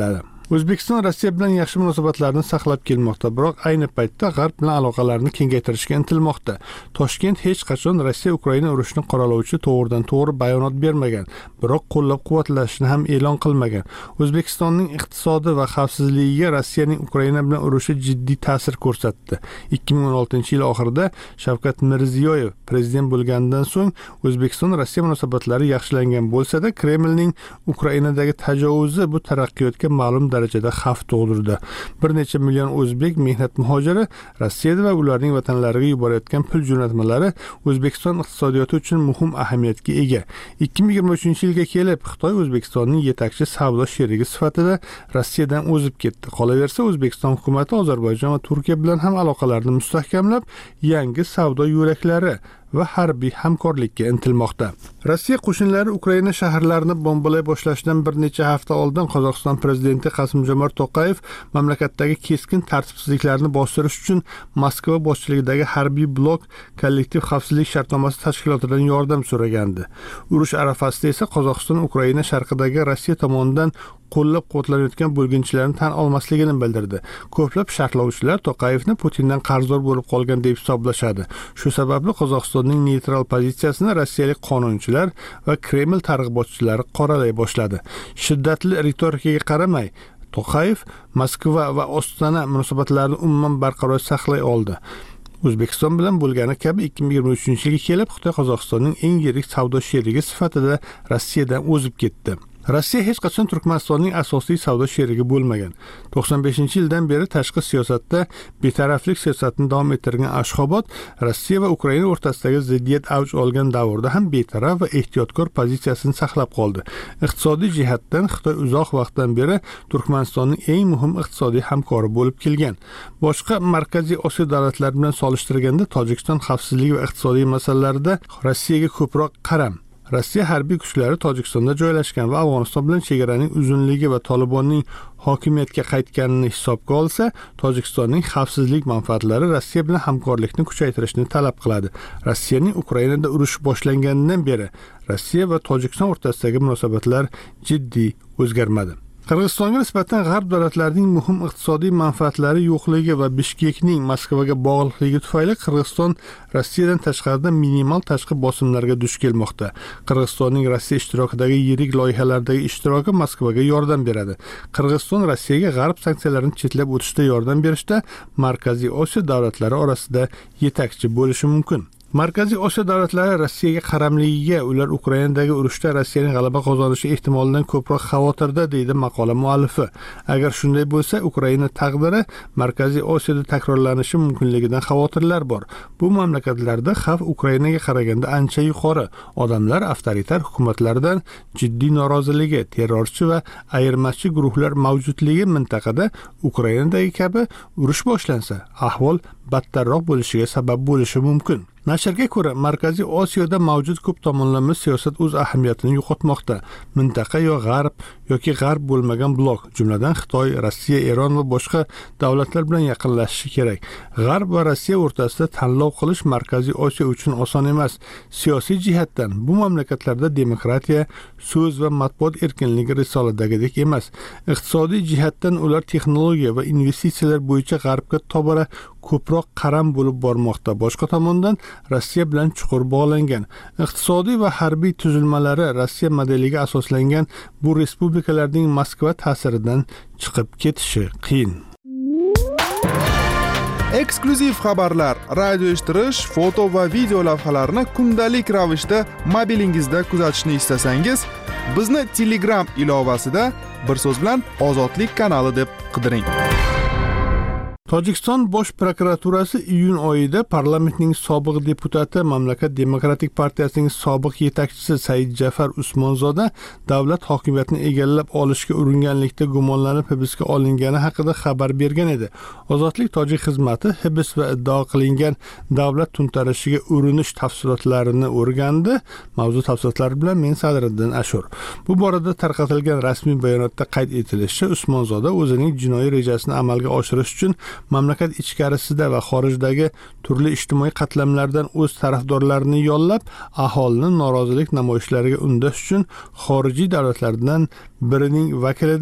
O'zbekiston Rossiya bilan yaxshi munosabatlarni saqlab kelmoqda, biroq ayni paytda G'arb bilan aloqalarni kengaytirishga intilmoqda. Toshkent hech qachon Rossiya Ukraina urushini qoralovchi to'g'ridan-to'g'ri bayonot bermagan, biroq qo'llab-quvvatlashni ham e'lon qilmagan. O'zbekistonning iqtisodi va xavfsizligiga Rossiyaning Ukraina bilan urushi jiddiy ta'sir ko'rsatdi. ikki ming o'n oltinchi yil oxirida Shavkat Mirziyoyev prezident bo'lganidan so'ng O'zbekiston Rossiya munosabatlari yaxshilangan bo'lsa-da, Kremlning Ukrainadagi tajovuzi bu taraqqiyotga ma'lum darajada xavf tug'dirdi. Bir necha million o'zbek mehnat muhojiri Rossiyada va ularning vatanlariga yuborayotgan pul jo'natmalari O'zbekiston iqtisodiyoti uchun muhim ahamiyatga ega. ikki ming yigirma uchinchi yilga kelib Xitoy O'zbekistonning yetakchi savdo sherigi sifatida Rossiyadan o'zib ketdi. Qolaversa, O'zbekiston hukumatı Ozarbayjon va Turkiya bilan ham aloqalarni mustahkamlab, yangi savdo yo'laklari va harbiy hamkorlikka intilmoqda. Rossiya qo'shinlari Ukraina shaharlarini bombalay boshlashidan bir necha hafta oldin Qozog'iston prezidenti Qasim-Jomart To'qayev mamlakatdagi keskin tartibsizliklarni bostirish uchun Moskva boshchiligidagi harbiy blok kollektiv xavfsizlik shartnomasi tashkilotidan yordam so'ragandi. Urush arafasida esa Qozog'iston Ukraina sharqidagi Rossiya tomonidan qo'llab-quvvatlanayotgan bo'lginchilarni tan olmasligini bildirdi. Ko'plab sharhlovchilar To'qayevni Putindan qarzdor bo'lib qolgan deb hisoblashadi. Shu sababli Qozog'istonning neytral pozitsiyasini rossiyalik qonunchilar va Kreml targ'ibotchilari qoralay boshladi. Shiddatli ritorikaga qaramay, To'qayev Moskva va Ostona munosabatlarini umuman barqaror saqlay oldi. O'zbekiston bilan bo'lgani kabi ikki ming yigirma uchinchi yilga kelib Xitoy Qozog'istonning eng yirik savdo sherigi sifatida Rossiyadan o'zib ketdi. Rossiya hech qachon Turkmanistonning asosiy savdo sherigi bo'lmagan. to'qson beshinchi yildan beri tashqi siyosatda betaraflik siyosatini davom ettirgan Ashxobod Rossiya va Ukraina o'rtasidagi ziddiyat avj olgan davrda ham betaraf va ehtiyotkor pozitsiyasini saqlab qoldi. Iqtisodiy jihatdan Xitoy uzoq vaqtdan beri Turkmanistonning eng muhim iqtisodiy hamkori bo'lib kelgan. Boshqa Markaziy Osiyo davlatlari bilan solishtirganda Tojikiston xavfsizligi va iqtisodiy masalalarida Rossiyaga ko'proq qaram. Rossiya harbiy kuchlari Tojikistonda joylashgan va Afg'oniston bilan chegaraning uzunligi va Talibanning hokimiyatga qaytganini hisobga olsa, Tojikistonning xavfsizlik manfaatlari Rossiya bilan hamkorlikni kuchaytirishni talab qiladi. Rossiyaning Ukrainada urush boshlanganidan beri Rossiya va Tojikiston o'rtasidagi munosabatlar jiddiy o'zgarmadi. Qirg'izistonga nisbatan G'arb davlatlarining muhim iqtisodiy manfaatlari yo'qligi va Bishkekning Moskvaga bog'liqligi tufayli Qirg'iziston Rossiyadan tashqarida minimal tashqi bosimlarga duch kelmoqda. Qirg'izistonning Rossiya ishtirokidagi yirik loyihalardagi ishtiroki Moskvaga yordam beradi. Qirg'iziston Rossiyaga G'arb sanksiyalarini chetlab o'tishda yordam berishda Markaziy Osiyo davlatlari orasida yetakchi bo'lishi mumkin. Markaziy Osiyo davlatlari Rossiyaga qaramligiga, ular Ukrainadagi urushda Rossiyaning g'alaba qozonishi ehtimolidan ko'proq xavotirda, deydi maqola muallifi. Agar shunday bo'lsa, Ukraina taqdiri Markaziy Osiyoda takrorlanishi mumkinligidan xavotirlar bor. Bu mamlakatlarda xavf Ukrainaga qaraganda ancha yuqori. Odamlar avtoritar hukumatlardan jiddiy noroziligi, terrorchi va ayirmachi guruhlar mavjudligi mintaqada Ukrainadagi kabi urush boshlansa, ahvol battarroq bo'lishiga sabab bo'lishi mumkin. Nashrga ko'ra, Markaziy Osiyoda mavjud ko'p tomonlama siyosat o'z ahamiyatini yo'qotmoqda. Mintaqa yo g'arb yoki g'arb bo'lmagan blok, jumladan Xitoy, Rossiya, Eron va boshqa davlatlar bilan yaqinlashishi kerak. G'arb va Rossiya o'rtasida tanlov qilish Markaziy Osiyo uchun oson emas. Siyosiy jihatdan bu mamlakatlarda demokratiya, so'z va matbuot erkinligi risoladagidek emas. Iqtisodiy jihatdan ular texnologiya va investitsiyalar bo'yicha g'arbga tobora ko'proq qaram bo'lib bormoqda. Boshqa tomondan Rossiya bilan chuqur bog'langan. Iqtisodiy va harbiy tuzilmalari Rossiya modeliga asoslangan bu respublikalarning Moskva ta'siridan chiqib ketishi qiyin. Eksklyuziv xabarlar, radio eshittirish, foto va video lavhalarni kundalik ravishda mobilingizda kuzatishni istasangiz, bizni Telegram ilovasida bir so'z bilan Ozodlik kanali deb qidiring. Tojikiston bosh prokuraturasi iyun oyida parlamentning sobiq deputati, mamlakat demokratik partiyasining sobiq yetakchisi Said Jafar Usmonzoda davlat hokimiyatini egallab olishga uringanlikda gumonlanib hibsga olingani haqida xabar bergan edi. Ozodlik tojik xizmati hibs va iddao qilingan davlat to'ntarishiga urinish tafsilotlarini o'rgandi. Mavzu tafsilotlari bilan men Sadriddin Ashur. Bu borada tarqatilgan rasmiy bayonotda qayd etilishicha, Usmonzoda o'zining jinoiy rejasini amalga oshirish uchun mamlakat ichkarisida va xorijdagi turli ijtimoiy qatlamlardan o'z tarafdorlarini yollab, aholini norozilik namoyishlariga undash uchun xorijiy davlatlardan birining vakilidan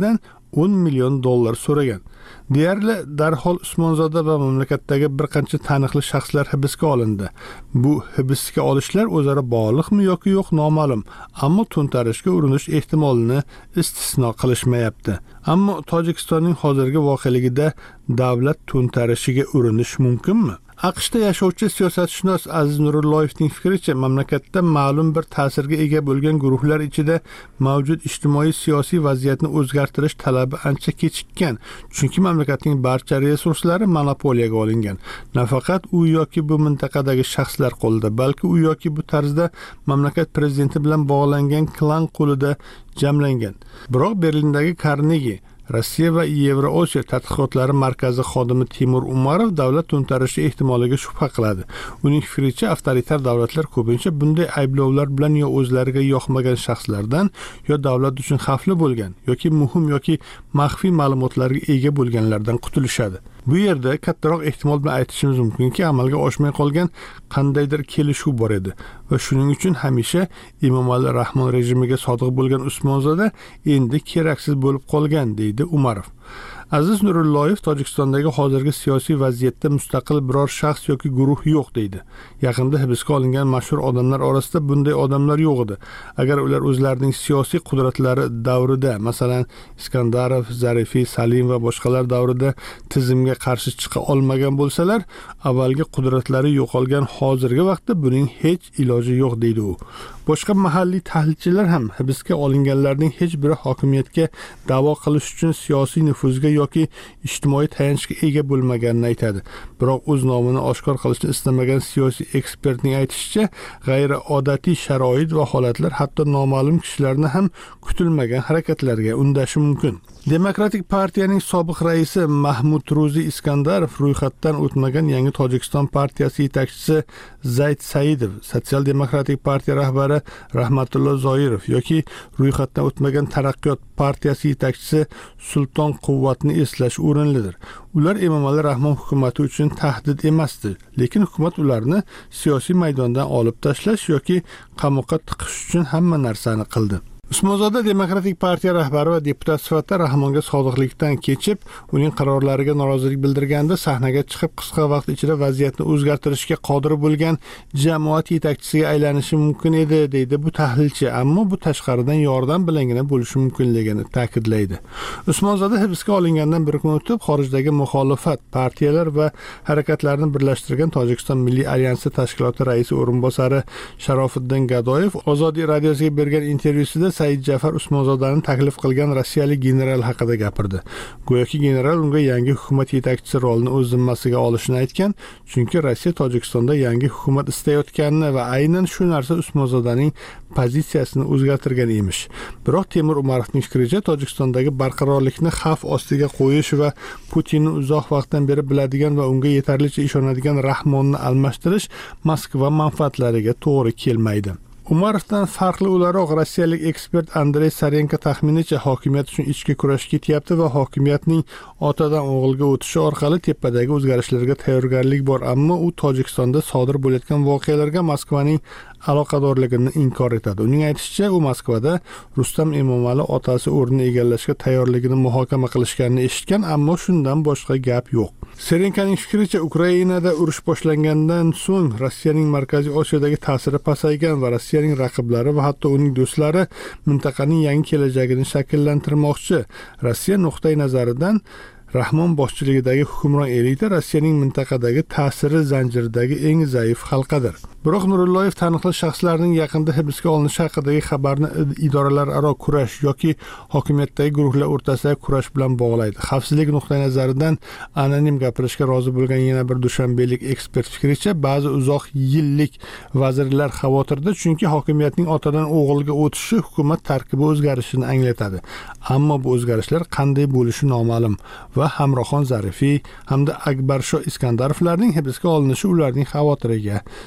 o'n million dollar so'ragan. Deyarli darhol Usmonzoda va mamlakatdagi bir qancha taniqli shaxslar hibsga olindi. Bu hibsga olishlar o'zaro bog'liqmi yoki yo'q noma'lum, ammo to'ntarishga urinish ehtimolini istisno qilishmayapti. Ammo Tojikistonning hozirgi voqeligida davlat to'ntarishiga urinish mumkinmi? AQShda yashovchi siyosatshunos Aziz Nurulloyevning fikricha, mamlakatda ma'lum bir ta'sirga ega bo'lgan guruhlar ichida mavjud ijtimoiy siyosiy vaziyatni o'zgartirish talabi ancha kechikkan, chunki mamlakatning barcha resurslari monopoliyaga olingan. Nafaqat u yoki bu mintaqadagi shaxslar qo'lida, balki u yoki bu tarzda mamlakat prezidenti bilan bog'langan klan qo'lida jamlangan. Biroq Berlindagi Carnegie Rossiya va Yevroosiyo tadqiqotlari markazi xodimi Timur Umarov davlat to'ntarishi ehtimoliga shubha qiladi. Uning fikricha, avtoritar davlatlar ko'pincha bunday ayblovlar bilan yo o'zlariga yoqmagan shaxslardan, yo davlat uchun xavfli bo'lgan yoki muhim yoki maxfiy ma'lumotlarga ega bo'lganlardan qutulishadi. Bu yerda kattaroq ehtimol bilan aytishimiz mumkinki, amalga oshmay qolgan qandaydir kelishuv bor edi va shuning uchun hamisha Emomali Rahmon rejimiga sodiq bo'lgan Usmonzoda endi keraksiz bo'lib qolgan, deydi Umarov. Aziz Nurulloyev Tojikistondagi hozirgi siyosiy vaziyatda mustaqil biror shaxs yoki guruh yo'q, deydi. Yaqinda hibsga olingan mashhur odamlar orasida bunday odamlar yo'q edi. Agar ular o'zlarining siyosiy qudratlari davrida, masalan, Iskandarov, Zarifiy, Salim va boshqalar davrida tizimga qarshi chiqa olmagan bo'lsalar, avvalgi qudratlari yo'qolgan hozirgi vaqtda buning hech iloji yo'q, deydi u. Boshqa mahalliy tahlilchilar ham hibsga olinganlarning hech biri hokimiyatga da'vo qilish uchun siyosiy nufuzga yoki ijtimoiy tayanchga ega bo'lmaganini aytadi. Biroq o'z nomini oshkor qilishni istamagan siyosiy ekspertning aytishicha, g'ayriodatiy sharoit va holatlar hatto noma'lum kishilarni ham kutilmagan harakatlarga undashi mumkin. Demokratik partiyaning sobiq raisi Mahmud Ruzi Iskandarov ro'yxatdan o'tmagan yangi Tojikiston partiyasi yetakchisi Zayd Saidov, Sotsial demokratik partiya rahbari Rahmatullo Zoirov yoki ro'yxatdan o'tmagan Taraqqiyot partiyasi yetakchisi Sulton Quvvatni eslash o'rinlidir. Ular Emomali Rahmon hukumati uchun tahdid emasdi, lekin hukumat ularni siyosiy maydondan olib tashlash yoki qamoqqa tiqish uchun hamma narsani qildi. Usmonzoda Demokratik partiya rahbari va deputat sifatida Rahmonga sodiqlikdan kechib, uning qarorlariga norozilik bildirganda sahnaga chiqib qisqa vaqt ichida vaziyatni o'zgartirishga qodir bo'lgan jamoat yetakchisiga aylanishi mumkin edi, deydi bu tahlilchi, ammo bu tashqaridan yordam bilangina bo'lishi mumkinligini ta'kidlaydi. Usmonzoda hibsga olingandan bir kun o'tib, xorijdagi muxolifat partiyalar va harakatlarni birlashtirgan Tojikiston Milliy alyansi tashkiloti raisi o'rinbosari Sharofiddin Gadoyev Ozodiy radiosiga bergan intervyusida Said Jafar Usmonzodani taklif qilgan rossiyalik general haqida gapirdi. Go'yoki general unga yangi hukumat yetakchisi rolini o'z zimmasiga olishini aytgan, chunki Rossiya Tojikistonda yangi hukumat istayotganini va aynan shu narsa Usmonzodaning pozitsiyasini o'zgartirgan emish. Biroq Temur Umarovning fikricha, Tojikistondagi barqarorlikni xavf ostiga qo'yish va Putinni uzoq vaqtdan beri biladigan va unga yetarlicha ishonadigan Rahmonni almashtirish Moskva manfaatlariga to'g'ri kelmaydi. Umarovdan farqli o'laroq rossiyalik ekspert Andrey Sarenko taxminicha hokimiyat uchun ichki kurash ketyapti va hokimiyatning otadan o'g'ilga o'tishi orqali tepadagi o'zgarishlarga tayyorgarlik bor, ammo u Tojikistonda sodir bo'layotgan voqealarga Moskvaning aloqadorligini inkor etadi. Uning aytishicha, u Moskvada Rustam Emomali otasi o'rnini egallashga tayyorligini muhokama qilishganini eshitgan, ammo shundan boshqa gap yo'q. Serenkaning fikricha, Ukrainada urush boshlangandan so'ng Rossiyaning Markaziy Osiyodagi ta'siri pasaygan va Rossiyaning raqiblari va hatto uning do'stlari mintaqaning yangi kelajagini shakllantirmoqchi. Rossiya nuqtai nazaridan Rahmon boshchiligidagi hukmron elita Rossiyaning mintaqadagi ta'siri zanjiridagi eng zaif halqadir. Biroq Nurulloyev taniqli shaxslarning yaqinda hibsga olinishi haqidagi xabarni idoralararo kurash yoki hokimiyatdagi guruhlar o'rtasidagi kurash bilan bog'laydi. Xavfsizlik nuqtai nazaridan anonim gapirishga rozi bo'lgan yana bir dushanbelik ekspert fikricha, ba'zi uzoq yillik vazirlar xavotirda, chunki hokimiyatning otadan o'g'ilga o'tishi hukumat tarkibi o'zgarishini anglatadi. Ammo bu o'zgarishlar qanday bo'lishi noma'lum va Hamroxon Zarifiy hamda Akbarsho Iskandarovlarning hibsga olinishi ularning xavotiriga sabab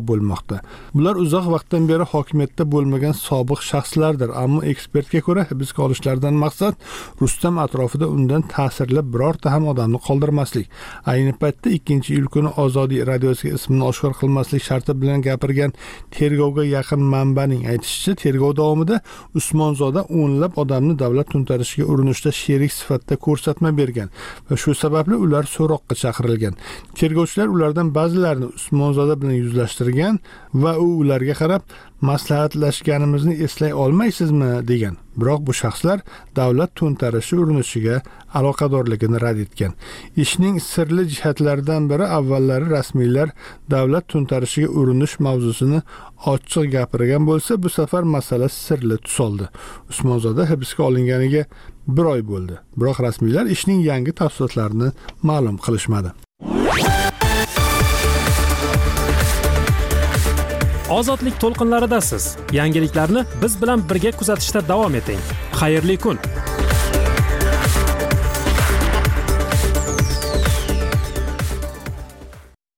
bo'lmoqda. Bular uzoq vaqtdan beri hokimiyatda bo'lmagan sobiq shaxslardir, ammo ekspertga ko'ra hibsga olishlardan maqsad Rustam atrofida undan ta'sirli birorta ham odamni qoldirmaslik. Ayni paytda ikkinchi iyul kuni Ozodiy radiosiga ismini oshkor qilmaslik sharti bilan gapirgan tergovga yaqin manbaning aytishicha, tergov davomida Usmonzoda o'nlab odamni davlat to'ntarishiga urinishda sherik sifatida ko'rsatma bergan va shu sababli ular so'roqqa chaqirilgan. Tergovchilar ulardan ba'zilarini Usmonzoda bilan yuzlashtirgan va u ularga qarab maslahatlashganimizni eslay olmaysizmi degan. Biroq bu shaxslar davlat to'ntarishi urinishiga aloqadorligini rad etgan. Ishning sirli jihatlaridan biri avvallari rasmiylar davlat to'ntarishiga urinish mavzusini ochiq gapirgan bo'lsa, bu safar masala sirli tus oldi. Usmonzoda hibsga olinganiga bir oy bo'ldi. Biroq rasmiylar ishning yangi tafsilotlarini ma'lum qilishmadi. Ozodlik to'lqinlaridasiz. Yangiliklarni biz bilan birga kuzatishda davom eting. Xayrli kun.